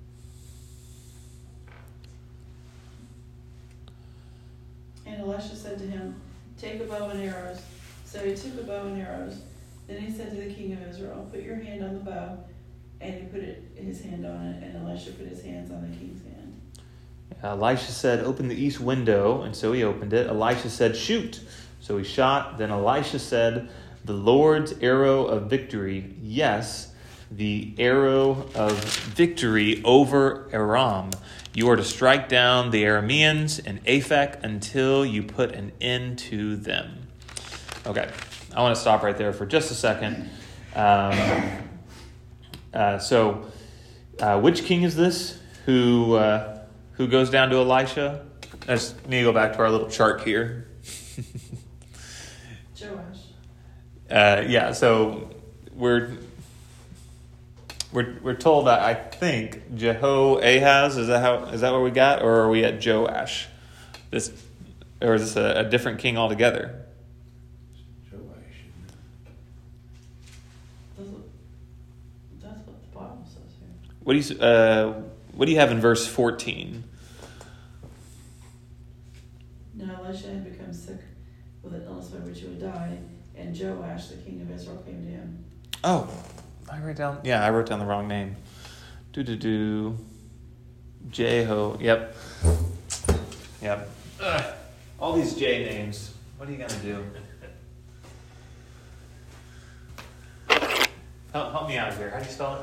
And Elisha said to him, "Take a bow and arrows." So he took a bow and arrows. Then he said to the king of Israel, "Put your hand on the bow." And he put it his hand on it, and Elisha put his hands on the king's hand. Elisha said, "Open the east window," and so he opened it. Elisha said, "Shoot." So he shot. Then Elisha said, "The Lord's arrow of victory, yes, the arrow of victory over Aram. You are to strike down the Arameans and Aphek until you put an end to them." Okay, I want to stop right there for just a second. Um, uh, so, uh, which king is this who uh, who goes down to Elisha? I just need to go back to our little chart here. Joash. Uh, yeah, so we're we're we're told that I think Jehoahaz, is that how is that what we got, or are we at Joash? This, or is this a, a different king altogether? Joash. That's what, that's what the Bible says here. What do you uh, what do you have in verse fourteen? Now Elisha had become sick with an illness by which he would die, and Joash, the king of Israel, came to him. Oh, I wrote down. Yeah, I wrote down the wrong name. Do do do. Jeho. Yep. Yep. Ugh. All these J names. What are you gonna do? help, help me out here. How do you spell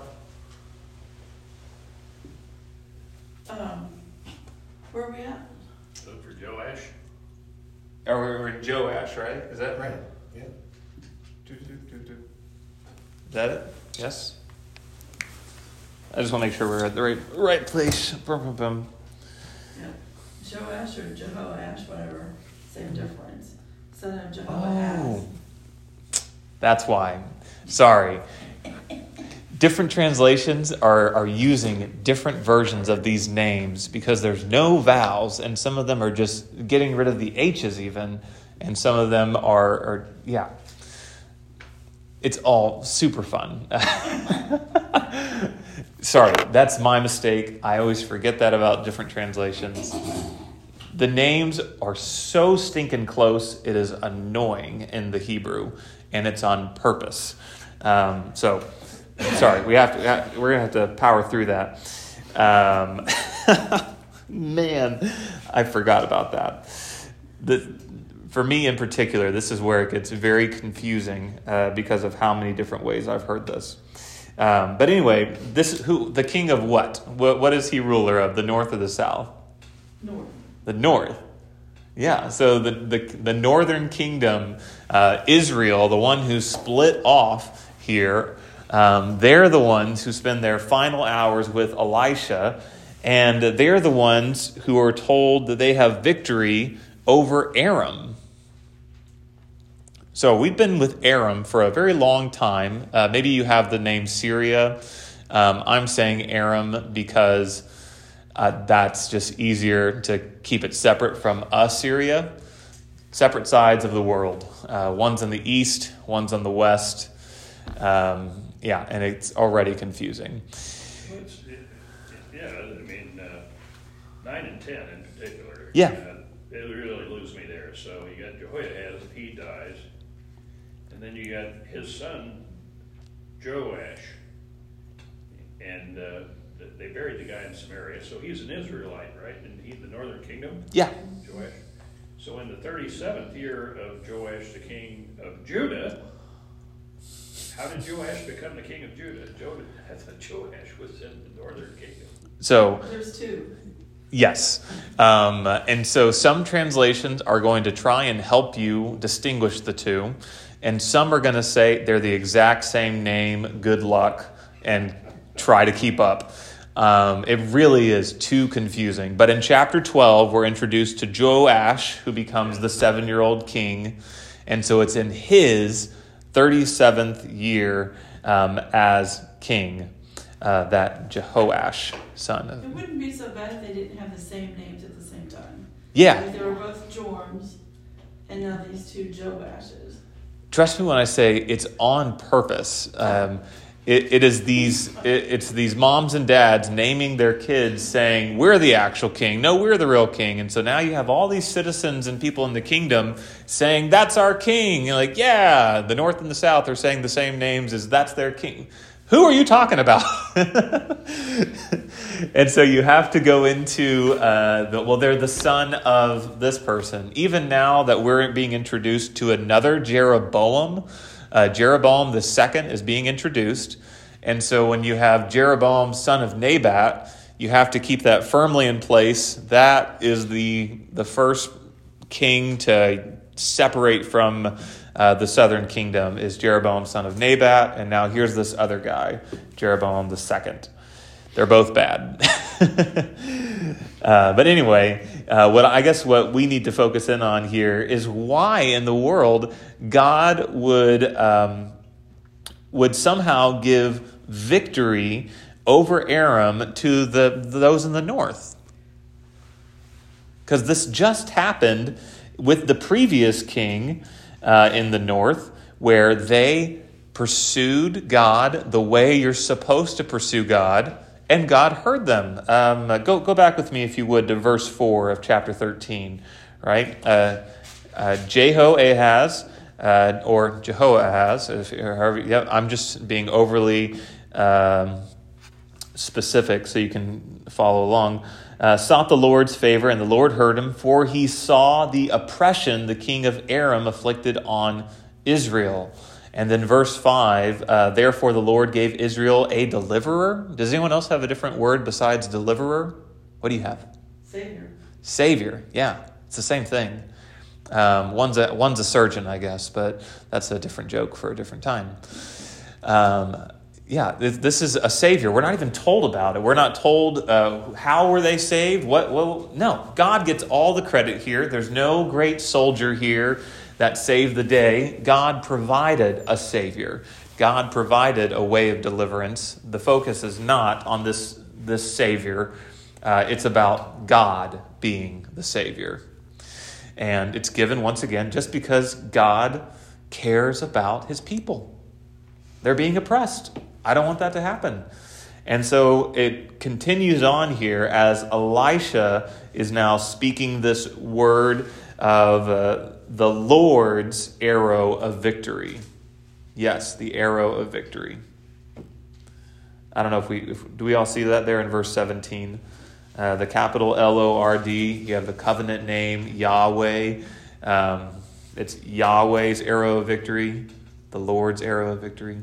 it? Um, where are we at? Look for Joash. Oh, we're, we're in Joash, right? Is that Right, yeah. Do, do, do, do. Is that it? Yes. I just want to make sure we're at the right right place. Bum, bum, bum. Yeah. Joash or Jehoash, whatever, same difference. Son of Jehoahaz. Oh, that's why. Sorry. Different translations are, are using different versions of these names because there's no vowels, and some of them are just getting rid of the H's even, and some of them are, are yeah. It's all super fun. Sorry, that's my mistake. I always forget that about different translations. The names are so stinking close, it is annoying in the Hebrew, and it's on purpose. Um, so... Sorry, we have to. We're gonna have to power through that. Um, man, I forgot about that. The, for me in particular, this is where it gets very confusing uh, because of how many different ways I've heard this. Um, but anyway, this who the king of what? what? What is he ruler of? The north or the south? North. The north. Yeah. So the the, the northern kingdom, uh, Israel, the one who split off here. Um, they're the ones who spend their final hours with Elisha, and they're the ones who are told that they have victory over Aram. So we've been with Aram for a very long time. Uh, maybe you have the name Syria. Um, I'm saying Aram because uh, that's just easier to keep it separate from Assyria. Separate sides of the world. Uh, one's in the east, one's on the west. Um, yeah, and it's already confusing. Well, it's, it, it, yeah, I mean, uh, nine and ten in particular. Yeah. Uh, it really lose me there. So you got Jehoiahaz, he dies. And then you got his son, Joash. And uh, they buried the guy in Samaria. So he's an Israelite, right? And he the northern kingdom? Yeah. Joash. So in the thirty-seventh year of Joash, the king of Judah, how did Joash become the king of Judah? I thought Joash was in the northern kingdom. So There's two. yes. Um, and so some translations are going to try and help you distinguish the two. And some are going to say they're the exact same name, good luck, and try to keep up. Um, it really is too confusing. But in chapter twelve, we're introduced to Joash, who becomes the seven-year-old king. And so it's in his thirty-seventh year um, as king uh, that Jehoash, son of... It wouldn't be so bad if they didn't have the same names at the same time. Yeah. Like they were both Jorms, and now these two Joashes. Trust me when I say it's on purpose. Um, it, it is these. It, it's these moms and dads naming their kids, saying, "We're the actual king. No, we're the real king." And so now you have all these citizens and people in the kingdom saying, "That's our king." You're like, yeah, the north and the south are saying the same names as that's their king. who are you talking about? And so you have to go into, uh, the, well, they're the son of this person. Even now that we're being introduced to another Jeroboam, uh, Jeroboam the second is being introduced. And so when you have Jeroboam, son of Nebat, you have to keep that firmly in place. That is the, the first king to separate from uh, the southern kingdom is Jeroboam, son of Nebat. And now here's this other guy, Jeroboam the second. They're both bad. uh, but anyway, uh, what I guess what we need to focus in on here is why in the world God would um, would somehow give victory over Aram to the those in the north. Because this just happened with the previous king uh, in the north, where they pursued God the way you're supposed to pursue God. And God heard them. Um, go go back with me, if you would, to verse four of chapter thirteen, right? Uh, uh, Jehoahaz, uh, or Jehoahaz, if, however, yeah, I'm just being overly um, specific so you can follow along. Uh, sought the Lord's favor, and the Lord heard him, for he saw the oppression the king of Aram afflicted on Israel. And then verse five, uh, therefore the Lord gave Israel a deliverer. Does anyone else have a different word besides deliverer? What do you have? Savior. Savior, yeah. It's the same thing. Um, one's, a, one's a surgeon, I guess, but that's a different joke for a different time. Um, yeah, this is a Savior. We're not even told about it. We're not told uh, how were they saved. What? Well, no, God gets all the credit here. There's no great soldier here that saved the day. God provided a Savior. God provided a way of deliverance. The focus is not on this, this Savior. Uh, it's about God being the Savior. And it's given, once again, just because God cares about his people. They're being oppressed. I don't want that to happen. And so it continues on here as Elisha is now speaking this word of uh, the Lord's arrow of victory. Yes, the arrow of victory. I don't know if we, if, do we all see that there in verse seventeen? Uh, the capital L O R D, you have the covenant name, Yahweh. Um, it's Yahweh's arrow of victory, the Lord's arrow of victory.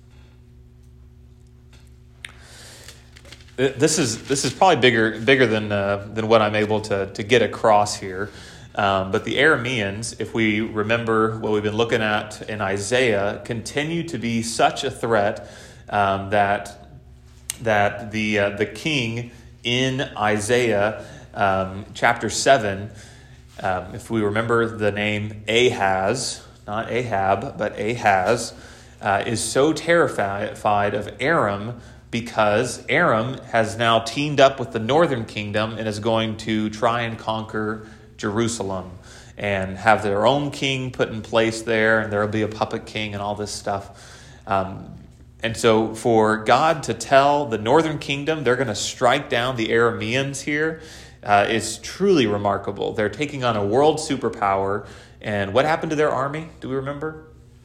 This is this is probably bigger bigger than uh, than what I'm able to to get across here. Um, but the Arameans, if we remember what we've been looking at in Isaiah, continue to be such a threat um, that that the uh, the king in Isaiah um, chapter seven, um, if we remember the name Ahaz, not Ahab, but Ahaz, uh, is so terrified of Aram because Aram has now teamed up with the northern kingdom and is going to try and conquer Jerusalem and have their own king put in place there, and there will be a puppet king and all this stuff. Um, and so for God to tell the northern kingdom they're going to strike down the Arameans here uh, is truly remarkable. They're taking on a world superpower. And what happened to their army? Do we remember?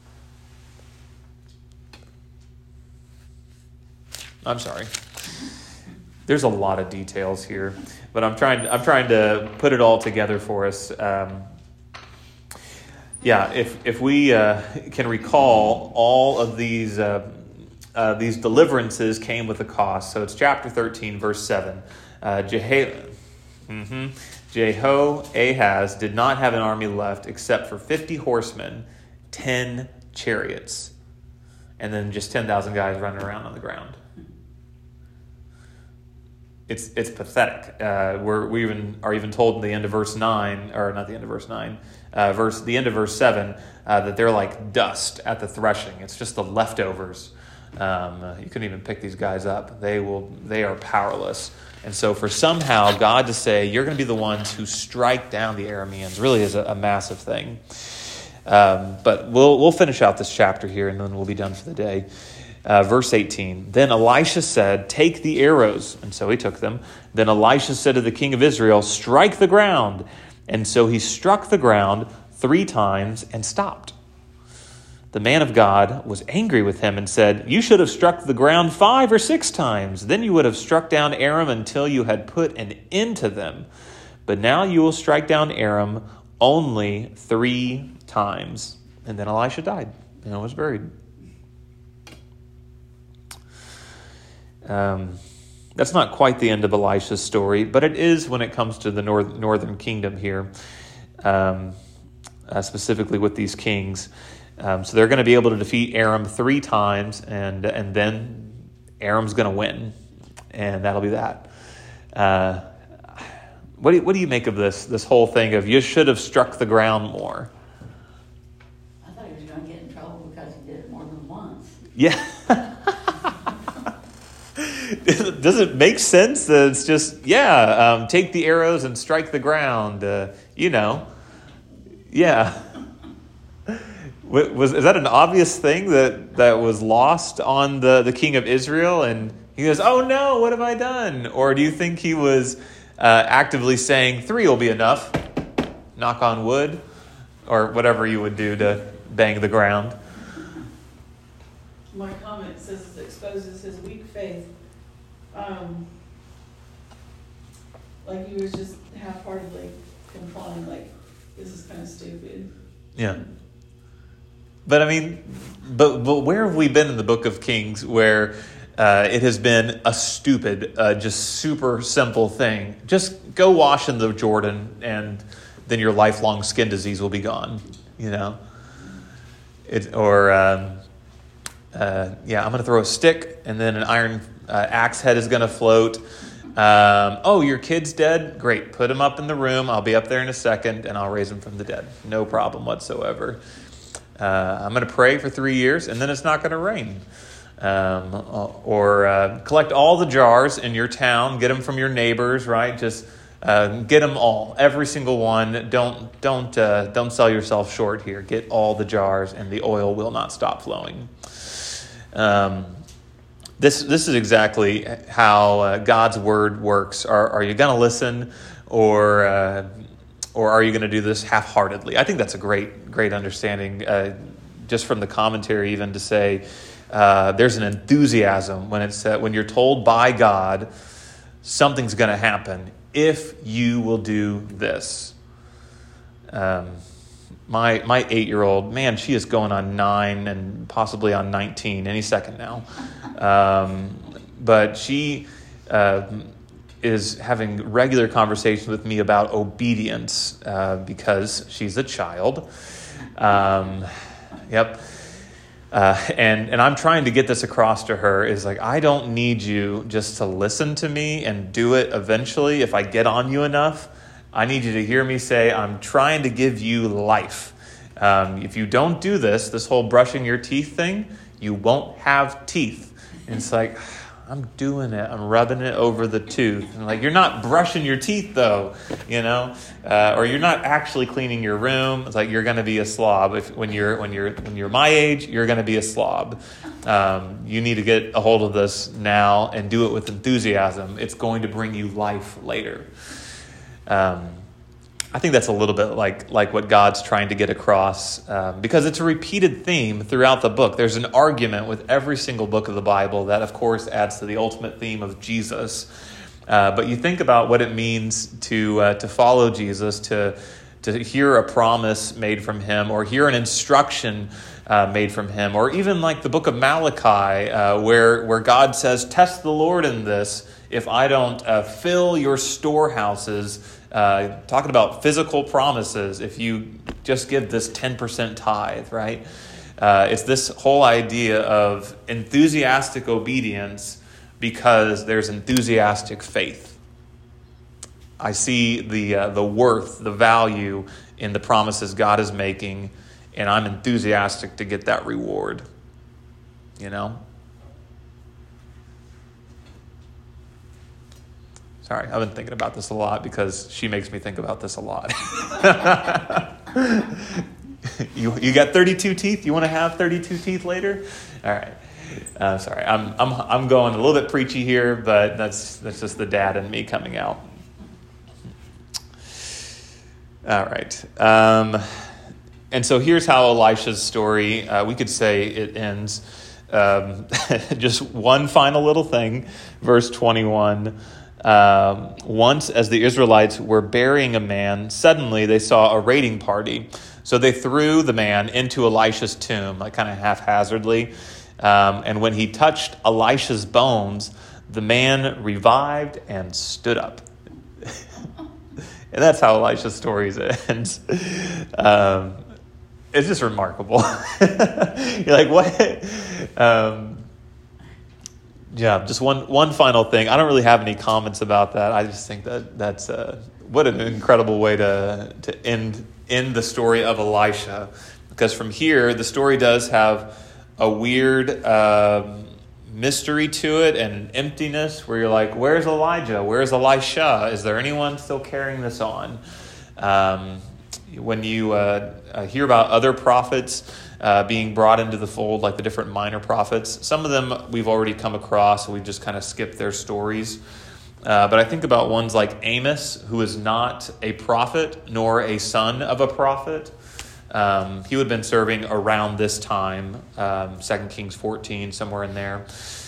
I'm sorry. There's a lot of details here, but I'm trying. I'm trying to put it all together for us. Um, yeah, if if we uh, can recall, all of these uh, uh, these deliverances came with a cost. So it's chapter thirteen, verse seven. Uh, Jeho- mm-hmm. Jehoahaz did not have an army left except for fifty horsemen, ten chariots, and then just ten thousand guys running around on the ground. It's it's pathetic. Uh, we're, we even are even told in the end of verse nine, or not the end of verse nine, uh, verse the end of verse seven, uh, that they're like dust at the threshing. It's just the leftovers. Um, uh, you couldn't even pick these guys up. They will. They are powerless. And so for somehow God to say you're going to be the ones who strike down the Arameans really is a, a massive thing. Um, but we'll we'll finish out this chapter here, and then we'll be done for the day. Uh, verse eighteen, then Elisha said, take the arrows. And so he took them. Then Elisha said to the king of Israel, strike the ground. And so he struck the ground three times and stopped. The man of God was angry with him and said, "You should have struck the ground five or six times. Then you would have struck down Aram until you had put an end to them. But now you will strike down Aram only three times." And then Elisha died and was buried. Um, that's not quite the end of Elisha's story, but it is when it comes to the north, northern kingdom here, um, uh, specifically with these kings. Um, so they're going to be able to defeat Aram three times, and and then Aram's going to win, and that'll be that. Uh, what do you, what do you make of this this whole thing of you should have struck the ground more? I thought he was going to get in trouble because he did it more than once. Yeah. Does it make sense that it's just, yeah, um, take the arrows and strike the ground, uh, you know? Yeah. Was is that an obvious thing that, that was lost on the, the king of Israel? And he goes, "Oh no, what have I done?" Or do you think he was uh, actively saying, three will be enough, knock on wood, or whatever you would do to bang the ground? My comment says it exposes his weak faith. Um, like he was just half-heartedly complying, like, this is kind of stupid. Yeah. But I mean, but but where have we been in the book of Kings where uh, it has been a stupid, uh, just super simple thing? Just go wash in the Jordan, and then your lifelong skin disease will be gone. You know, it or um, uh, yeah, I'm going to throw a stick, and then an iron uh, axe head is going to float. Um, oh, your kid's dead? Great, put him up in the room. I'll be up there in a second, and I'll raise him from the dead. No problem whatsoever. Uh, I'm going to pray for three years, and then it's not going to rain. Um, or uh, collect all the jars in your town, get them from your neighbors, right? Just uh, get them all, every single one. Don't don't uh, don't sell yourself short here. Get all the jars, and the oil will not stop flowing. Um, this this is exactly how uh, God's word works. Are are you going to listen, or uh, Or are you going to do this half-heartedly? I think that's a great, great understanding, uh, just from the commentary, even to say uh, there's an enthusiasm when it's uh, when you're told by God something's going to happen if you will do this. Um, my my eight-year-old, man, she is going on nine and possibly on nineteen any second now, um, but she. Uh, is having regular conversations with me about obedience uh, because she's a child. Um, yep. Uh, and, and I'm trying to get this across to her is like, I don't need you just to listen to me and do it eventually if I get on you enough. I need you to hear me say, I'm trying to give you life. Um, if you don't do this, this whole brushing your teeth thing, you won't have teeth. And it's like, I'm doing it. I'm rubbing it over the tooth. And like, you're not brushing your teeth though, you know, uh, or you're not actually cleaning your room. It's like you're going to be a slob. If when you're when you're when you're my age, you're going to be a slob. Um, you need to get a hold of this now and do it with enthusiasm. It's going to bring you life later. Um, I think that's a little bit like like what God's trying to get across, um, because it's a repeated theme throughout the book. There's an argument with every single book of the Bible that, of course, adds to the ultimate theme of Jesus. Uh, but you think about what it means to uh, to follow Jesus, to to hear a promise made from him, or hear an instruction uh, made from him, or even like the book of Malachi, uh, where where God says, "Test the Lord in this. If I don't uh, fill your storehouses." Uh, talking about physical promises, if you just give this ten percent tithe, right? Uh, it's this whole idea of enthusiastic obedience because there's enthusiastic faith. I see the uh, the worth, the value in the promises God is making, and I'm enthusiastic to get that reward. You know? Sorry, I've been thinking about this a lot because she makes me think about this a lot. you you got thirty-two teeth? You want to have thirty-two teeth later? All right. Uh, sorry, I'm I'm I'm going a little bit preachy here, but that's that's just the dad in me coming out. All right. Um, and so here's how Elisha's story, uh, we could say it ends. Um, just one final little thing, verse twenty-one. Um, once, as the Israelites were burying a man, suddenly they saw a raiding party. So they threw the man into Elisha's tomb, like kind of haphazardly. Um, and when he touched Elisha's bones, the man revived and stood up. And that's how Elisha's story ends. Um, it's just remarkable. You're like, what? Um, yeah, just one one final thing. I don't really have any comments about that. I just think that that's uh, what an incredible way to to end end the story of Elisha. Because from here, the story does have a weird um, mystery to it and an emptiness where you're like, where's Elijah? Where's Elisha? Is there anyone still carrying this on? Um, when you uh, uh, hear about other prophets uh, being brought into the fold, like the different minor prophets, some of them we've already come across, so we just kind of skip their stories. Uh, but I think about ones like Amos, who is not a prophet nor a son of a prophet. Um, he would have been serving around this time, um, Second Kings fourteen, somewhere in there.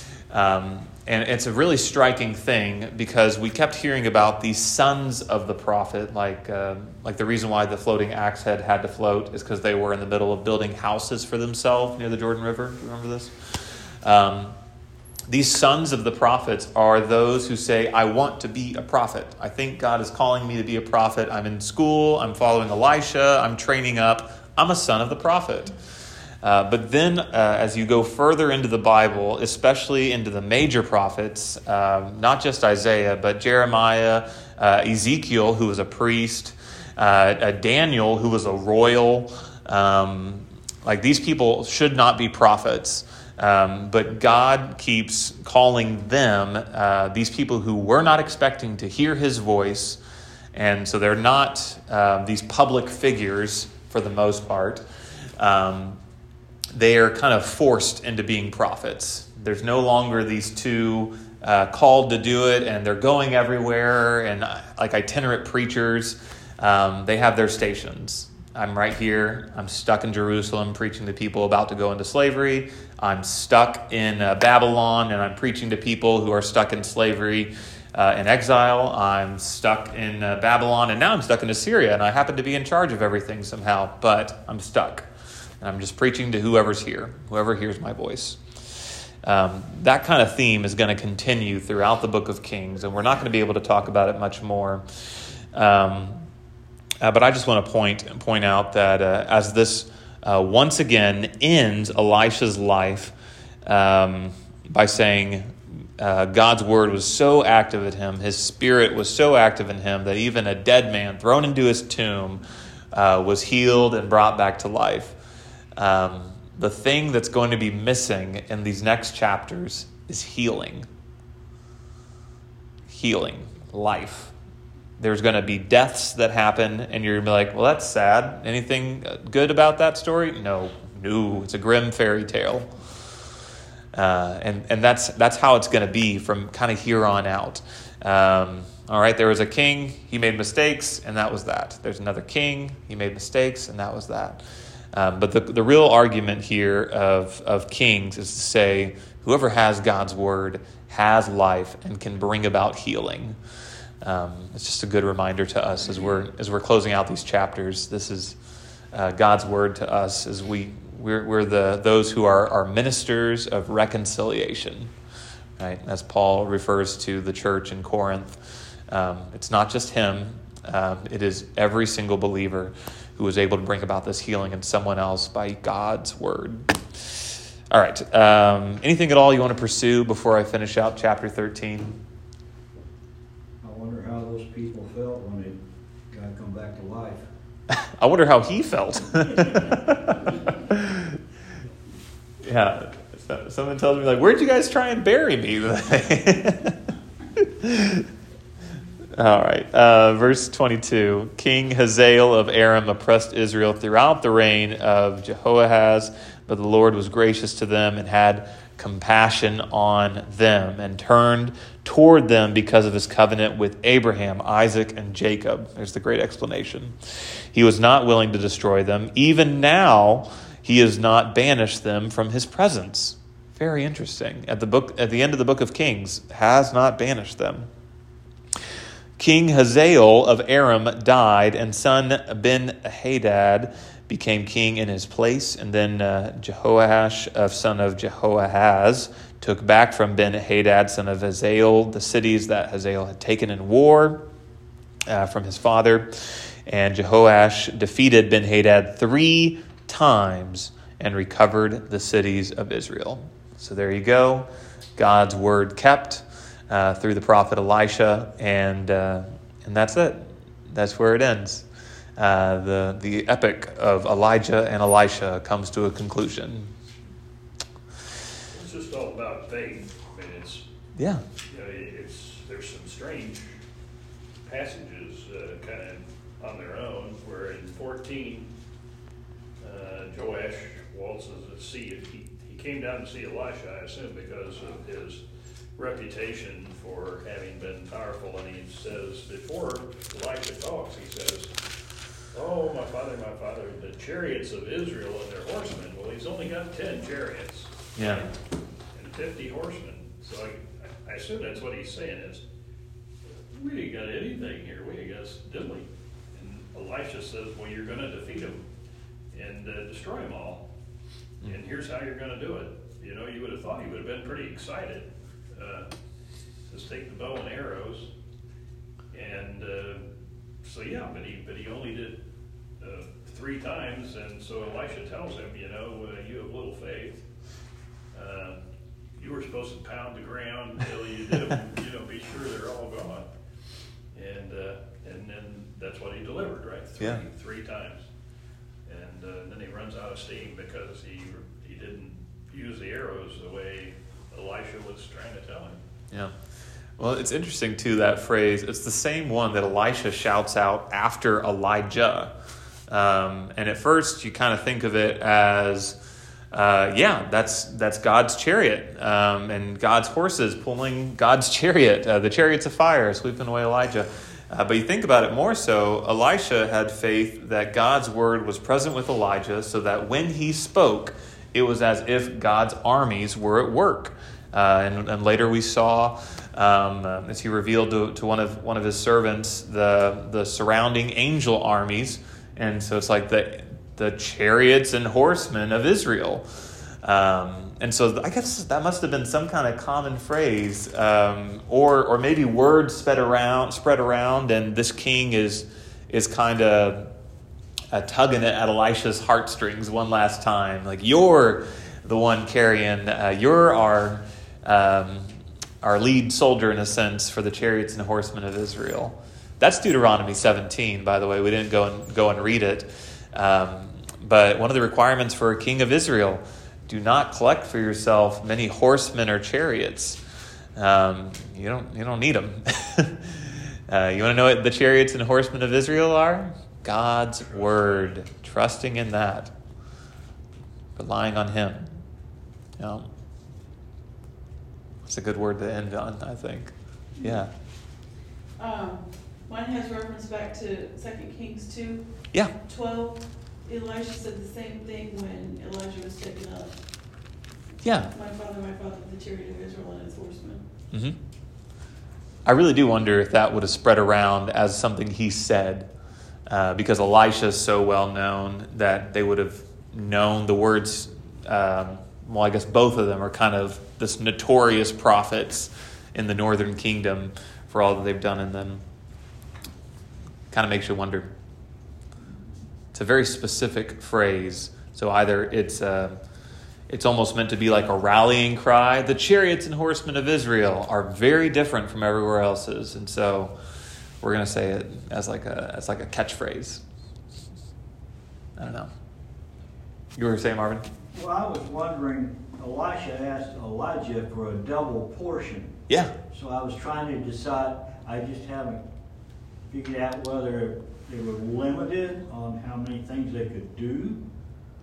Um, and it's a really striking thing because we kept hearing about these sons of the prophet, like uh, like the reason why the floating axe head had to float is because they were in the middle of building houses for themselves near the Jordan River. Do you remember this? Um, these sons of the prophets are those who say, I want to be a prophet. I think God is calling me to be a prophet. I'm in school. I'm following Elisha. I'm training up. I'm a son of the prophet. Uh, but then uh, as you go further into the Bible, especially into the major prophets, um, not just Isaiah, but Jeremiah, uh, Ezekiel, who was a priest, uh, uh, Daniel, who was a royal, um, like these people should not be prophets. Um, but God keeps calling them, uh, these people who were not expecting to hear his voice. And so they're not uh, these public figures for the most part. Um, they are kind of forced into being prophets. There's no longer these two uh, called to do it, and they're going everywhere, and uh, like itinerant preachers, um, they have their stations. I'm right here. I'm stuck in Jerusalem preaching to people about to go into slavery. I'm stuck in uh, Babylon, and I'm preaching to people who are stuck in slavery uh, in exile. I'm stuck in uh, Babylon, and now I'm stuck in Assyria, and I happen to be in charge of everything somehow, but I'm stuck. And I'm just preaching to whoever's here, whoever hears my voice. Um, that kind of theme is going to continue throughout the book of Kings, and we're not going to be able to talk about it much more. Um, uh, but I just want to point point out that uh, as this uh, once again ends Elisha's life um, by saying uh, God's word was so active in him, his spirit was so active in him that even a dead man thrown into his tomb uh, was healed and brought back to life. Um, the thing that's going to be missing in these next chapters is healing. Healing, life. There's going to be deaths that happen, and you're going to be like, well, that's sad. Anything good about that story? No, no, it's a grim fairy tale. Uh, and and that's that's how it's going to be from kind of here on out. Um, all right, there was a king, he made mistakes, and that was that. There's another king, he made mistakes, and that was that. Um, but the the real argument here of, of Kings is to say whoever has God's word has life and can bring about healing. Um, it's just a good reminder to us as we're as we're closing out these chapters. This is uh, God's word to us as we we're, we're the those who are, are ministers of reconciliation, right? As Paul refers to the church in Corinth, um, it's not just him; um, it is every single believer who was able to bring about this healing in someone else by God's word. All right. Um, anything at all you want to pursue before I finish out chapter thirteen? I wonder how those people felt when they got come back to life. I wonder how he felt. Yeah. So, someone tells me, like, where'd you guys try and bury me? All right, uh, verse twenty-two. King Hazael of Aram oppressed Israel throughout the reign of Jehoahaz, but the Lord was gracious to them and had compassion on them and turned toward them because of his covenant with Abraham, Isaac, and Jacob. There's the great explanation. He was not willing to destroy them. Even now, he has not banished them from his presence. Very interesting. At the book, at the end of the book of Kings, has not banished them. King Hazael of Aram died, and son Ben-Hadad became king in his place. And then uh, Jehoash, of son of Jehoahaz, took back from Ben-Hadad, son of Hazael, the cities that Hazael had taken in war uh, from his father. And Jehoash defeated Ben-Hadad three times and recovered the cities of Israel. So there you go. God's word kept uh, through the prophet Elisha, and uh, and that's it. That's where it ends. Uh, the the epic of Elijah and Elisha comes to a conclusion. It's just all about faith. I mean, it's Yeah. you know, it's there's some strange passages uh, kind of on their own. Where in fourteen, uh, Joash waltzes to see he he came down to see Elisha, I assume, because of his reputation for having been powerful, and he says before Elisha talks, he says, "Oh, my father, my father, the chariots of Israel and their horsemen." Well, he's only got ten chariots. Yeah. And fifty horsemen. So I, I assume that's what he's saying is, we ain't got anything here. We ain't got diddly. And Elisha says, well, you're going to defeat them and uh, destroy them all. And here's how you're going to do it. You know, you would have thought he would have been pretty excited. Uh, just take the bow and arrows. And uh, so, yeah, but he, but he only did uh, three times. And so Elisha tells him, you know, uh, you have little faith. Uh, you were supposed to pound the ground until you did them, you know, be sure they're all gone. And uh, and then that's what he delivered, right? Three, Yeah. three times. And uh, then he runs out of steam because he he didn't use the arrows the way Elisha was trying to tell him. Yeah. Well, it's interesting, too, that phrase. It's the same one that Elisha shouts out after Elijah. Um, and at first, you kind of think of it as, uh, yeah, that's that's God's chariot um, and God's horses pulling God's chariot, uh, the chariots of fire sweeping away Elijah. Uh, but you think about it more so, Elisha had faith that God's word was present with Elijah so that when he spoke, it was as if God's armies were at work. Uh, and, and later we saw, um, uh, as he revealed to, to one of one of his servants, the the surrounding angel armies. And so it's like the the chariots and horsemen of Israel. Um, and so I guess that must have been some kind of common phrase, um, or or maybe words spread around, spread around, and this king is is kind of uh, tugging it at Elisha's heartstrings one last time. Like, you're the one carrying, uh, you're our um, our lead soldier in a sense for the chariots and horsemen of Israel. That's Deuteronomy seventeen, by the way. We didn't go and go and read it, um, but one of the requirements for a king of Israel: do not collect for yourself many horsemen or chariots. Um, you don't you don't need them. uh, you want to know what the chariots and horsemen of Israel are? God's word. Trusting in that. Relying on Him. You know? It's a good word to end on, I think. Yeah. Um, one has reference back to Second Kings two. Yeah. twelve. Elisha said the same thing when Elijah was taken up. Yeah. My father, my father, the chariot of Israel and its horsemen. Mm-hmm. I really do wonder if that would have spread around as something he said, uh, because Elisha is so well known that they would have known the words. Um, well, I guess both of them are kind of this notorious prophets in the northern kingdom for all that they've done in them. Kind of makes you wonder. It's a very specific phrase. So either it's uh, it's almost meant to be like a rallying cry. The chariots and horsemen of Israel are very different from everywhere else's. And so we're going to say it as like a as like a catchphrase. I don't know. You were saying, Marvin? Well, I was wondering, Elisha asked Elijah for a double portion. Yeah. So I was trying to decide, I just haven't figured out whether they were limited on how many things they could do,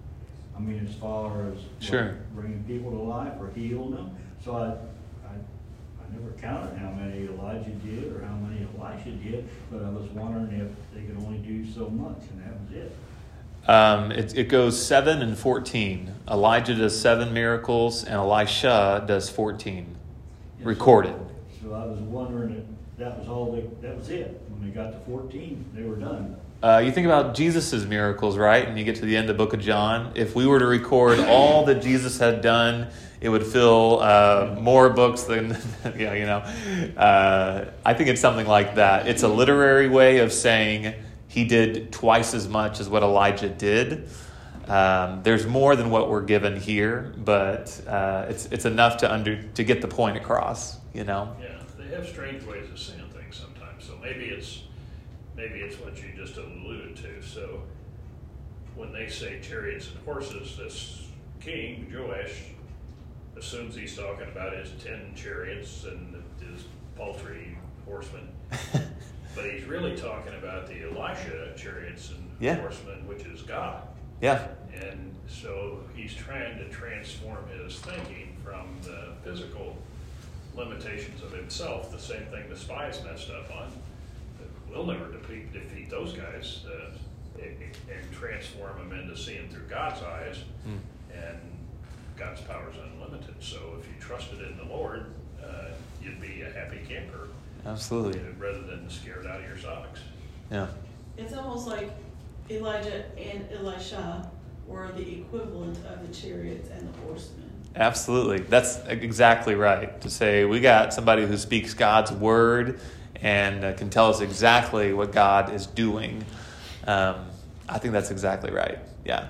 I mean, as far as what, Sure. bringing people to life or healing them. So I, I, I never counted how many Elijah did or how many Elisha did, but I was wondering if they could only do so much, and that was it. Um, it, it goes seven and fourteen. Elijah does seven miracles, and Elisha does fourteen. And Recorded. So, so I was wondering if that was all they, that was it. When they got to fourteen, they were done. Uh, you think about Jesus' miracles, right? And you get to the end of the book of John. If we were to record all that Jesus had done, it would fill uh, more books than, yeah, you know. Uh, I think it's something like that. It's a literary way of saying he did twice as much as what Elijah did. Um, there's more than what we're given here, but uh, it's it's enough to under to get the point across, you know. Yeah, they have strange ways of seeing things sometimes. So maybe it's maybe it's what you just alluded to. So when they say chariots and horses, this king Joash assumes he's talking about his ten chariots and his paltry horsemen. But he's really talking about the Elisha chariots and Yeah. horsemen, which is God. Yeah. And so he's trying to transform his thinking from the physical limitations of himself, the same thing the spies messed up on. We'll never defeat, defeat those guys, uh, and, and transform them into seeing through God's eyes. Mm. And God's power is unlimited. So if you trusted in the Lord, uh, you'd be a happy camper. Absolutely. Rather than scared out of your socks. Yeah. It's almost like Elijah and Elisha were the equivalent of the chariots and the horsemen. Absolutely. That's exactly right. To say we got somebody who speaks God's word and uh, can tell us exactly what God is doing. Um, I think that's exactly right. Yeah.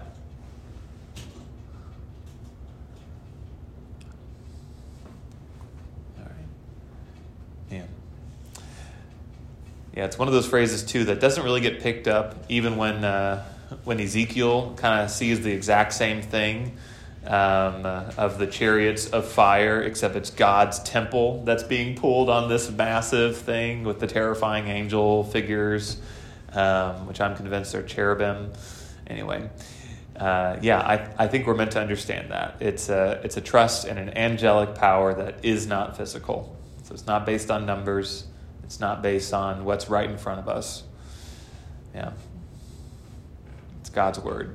All right. Yeah. Yeah, it's one of those phrases, too, that doesn't really get picked up even when uh, when Ezekiel kind of sees the exact same thing um, uh, of the chariots of fire, except it's God's temple that's being pulled on this massive thing with the terrifying angel figures, um, which I'm convinced are cherubim. Anyway, uh, yeah, I, I think we're meant to understand that. It's a, it's a trust in an angelic power that is not physical. So it's not based on numbers. It's not based on what's right in front of us. Yeah. It's God's word.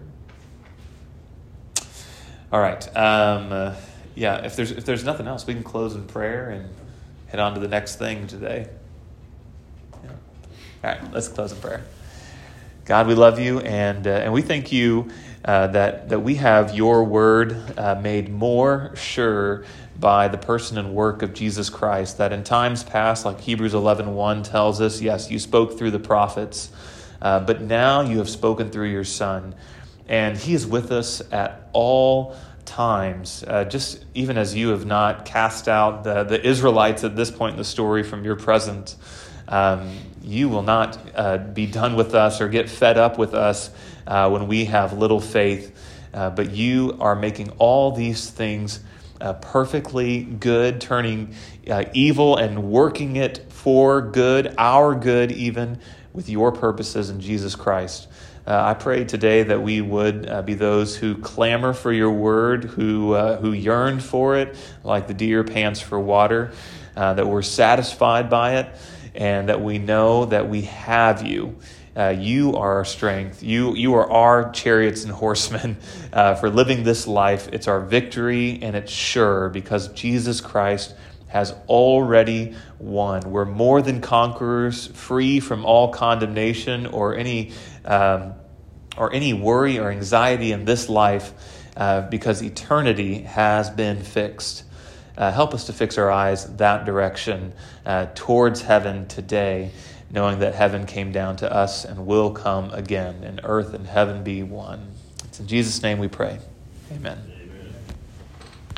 All right. Um, uh, yeah, if there's if there's nothing else, we can close in prayer and head on to the next thing today. Yeah. All right, let's close in prayer. God, we love you, and uh, and we thank you uh, that that we have your word uh, made more sure by the person and work of Jesus Christ, that in times past, like Hebrews eleven one tells us, yes, you spoke through the prophets, uh, but now you have spoken through your Son, and he is with us at all times, uh, just even as you have not cast out the, the Israelites at this point in the story from your presence. Um, you will not uh, be done with us or get fed up with us uh, when we have little faith, uh, but you are making all these things Uh, perfectly good, turning uh, evil and working it for good, our good even, with your purposes in Jesus Christ. Uh, I pray today that we would uh, be those who clamor for your word, who uh, who yearn for it like the deer pants for water, uh, that we're satisfied by it, and that we know that we have you. Uh, you are our strength. You you are our chariots and horsemen uh, for living this life. It's our victory, and it's sure because Jesus Christ has already won. We're more than conquerors, free from all condemnation or any um, or any worry or anxiety in this life, uh, because eternity has been fixed. Uh, help us to fix our eyes that direction uh, towards heaven today, knowing that heaven came down to us and will come again, and earth and heaven be one. It's in Jesus' name we pray. Amen.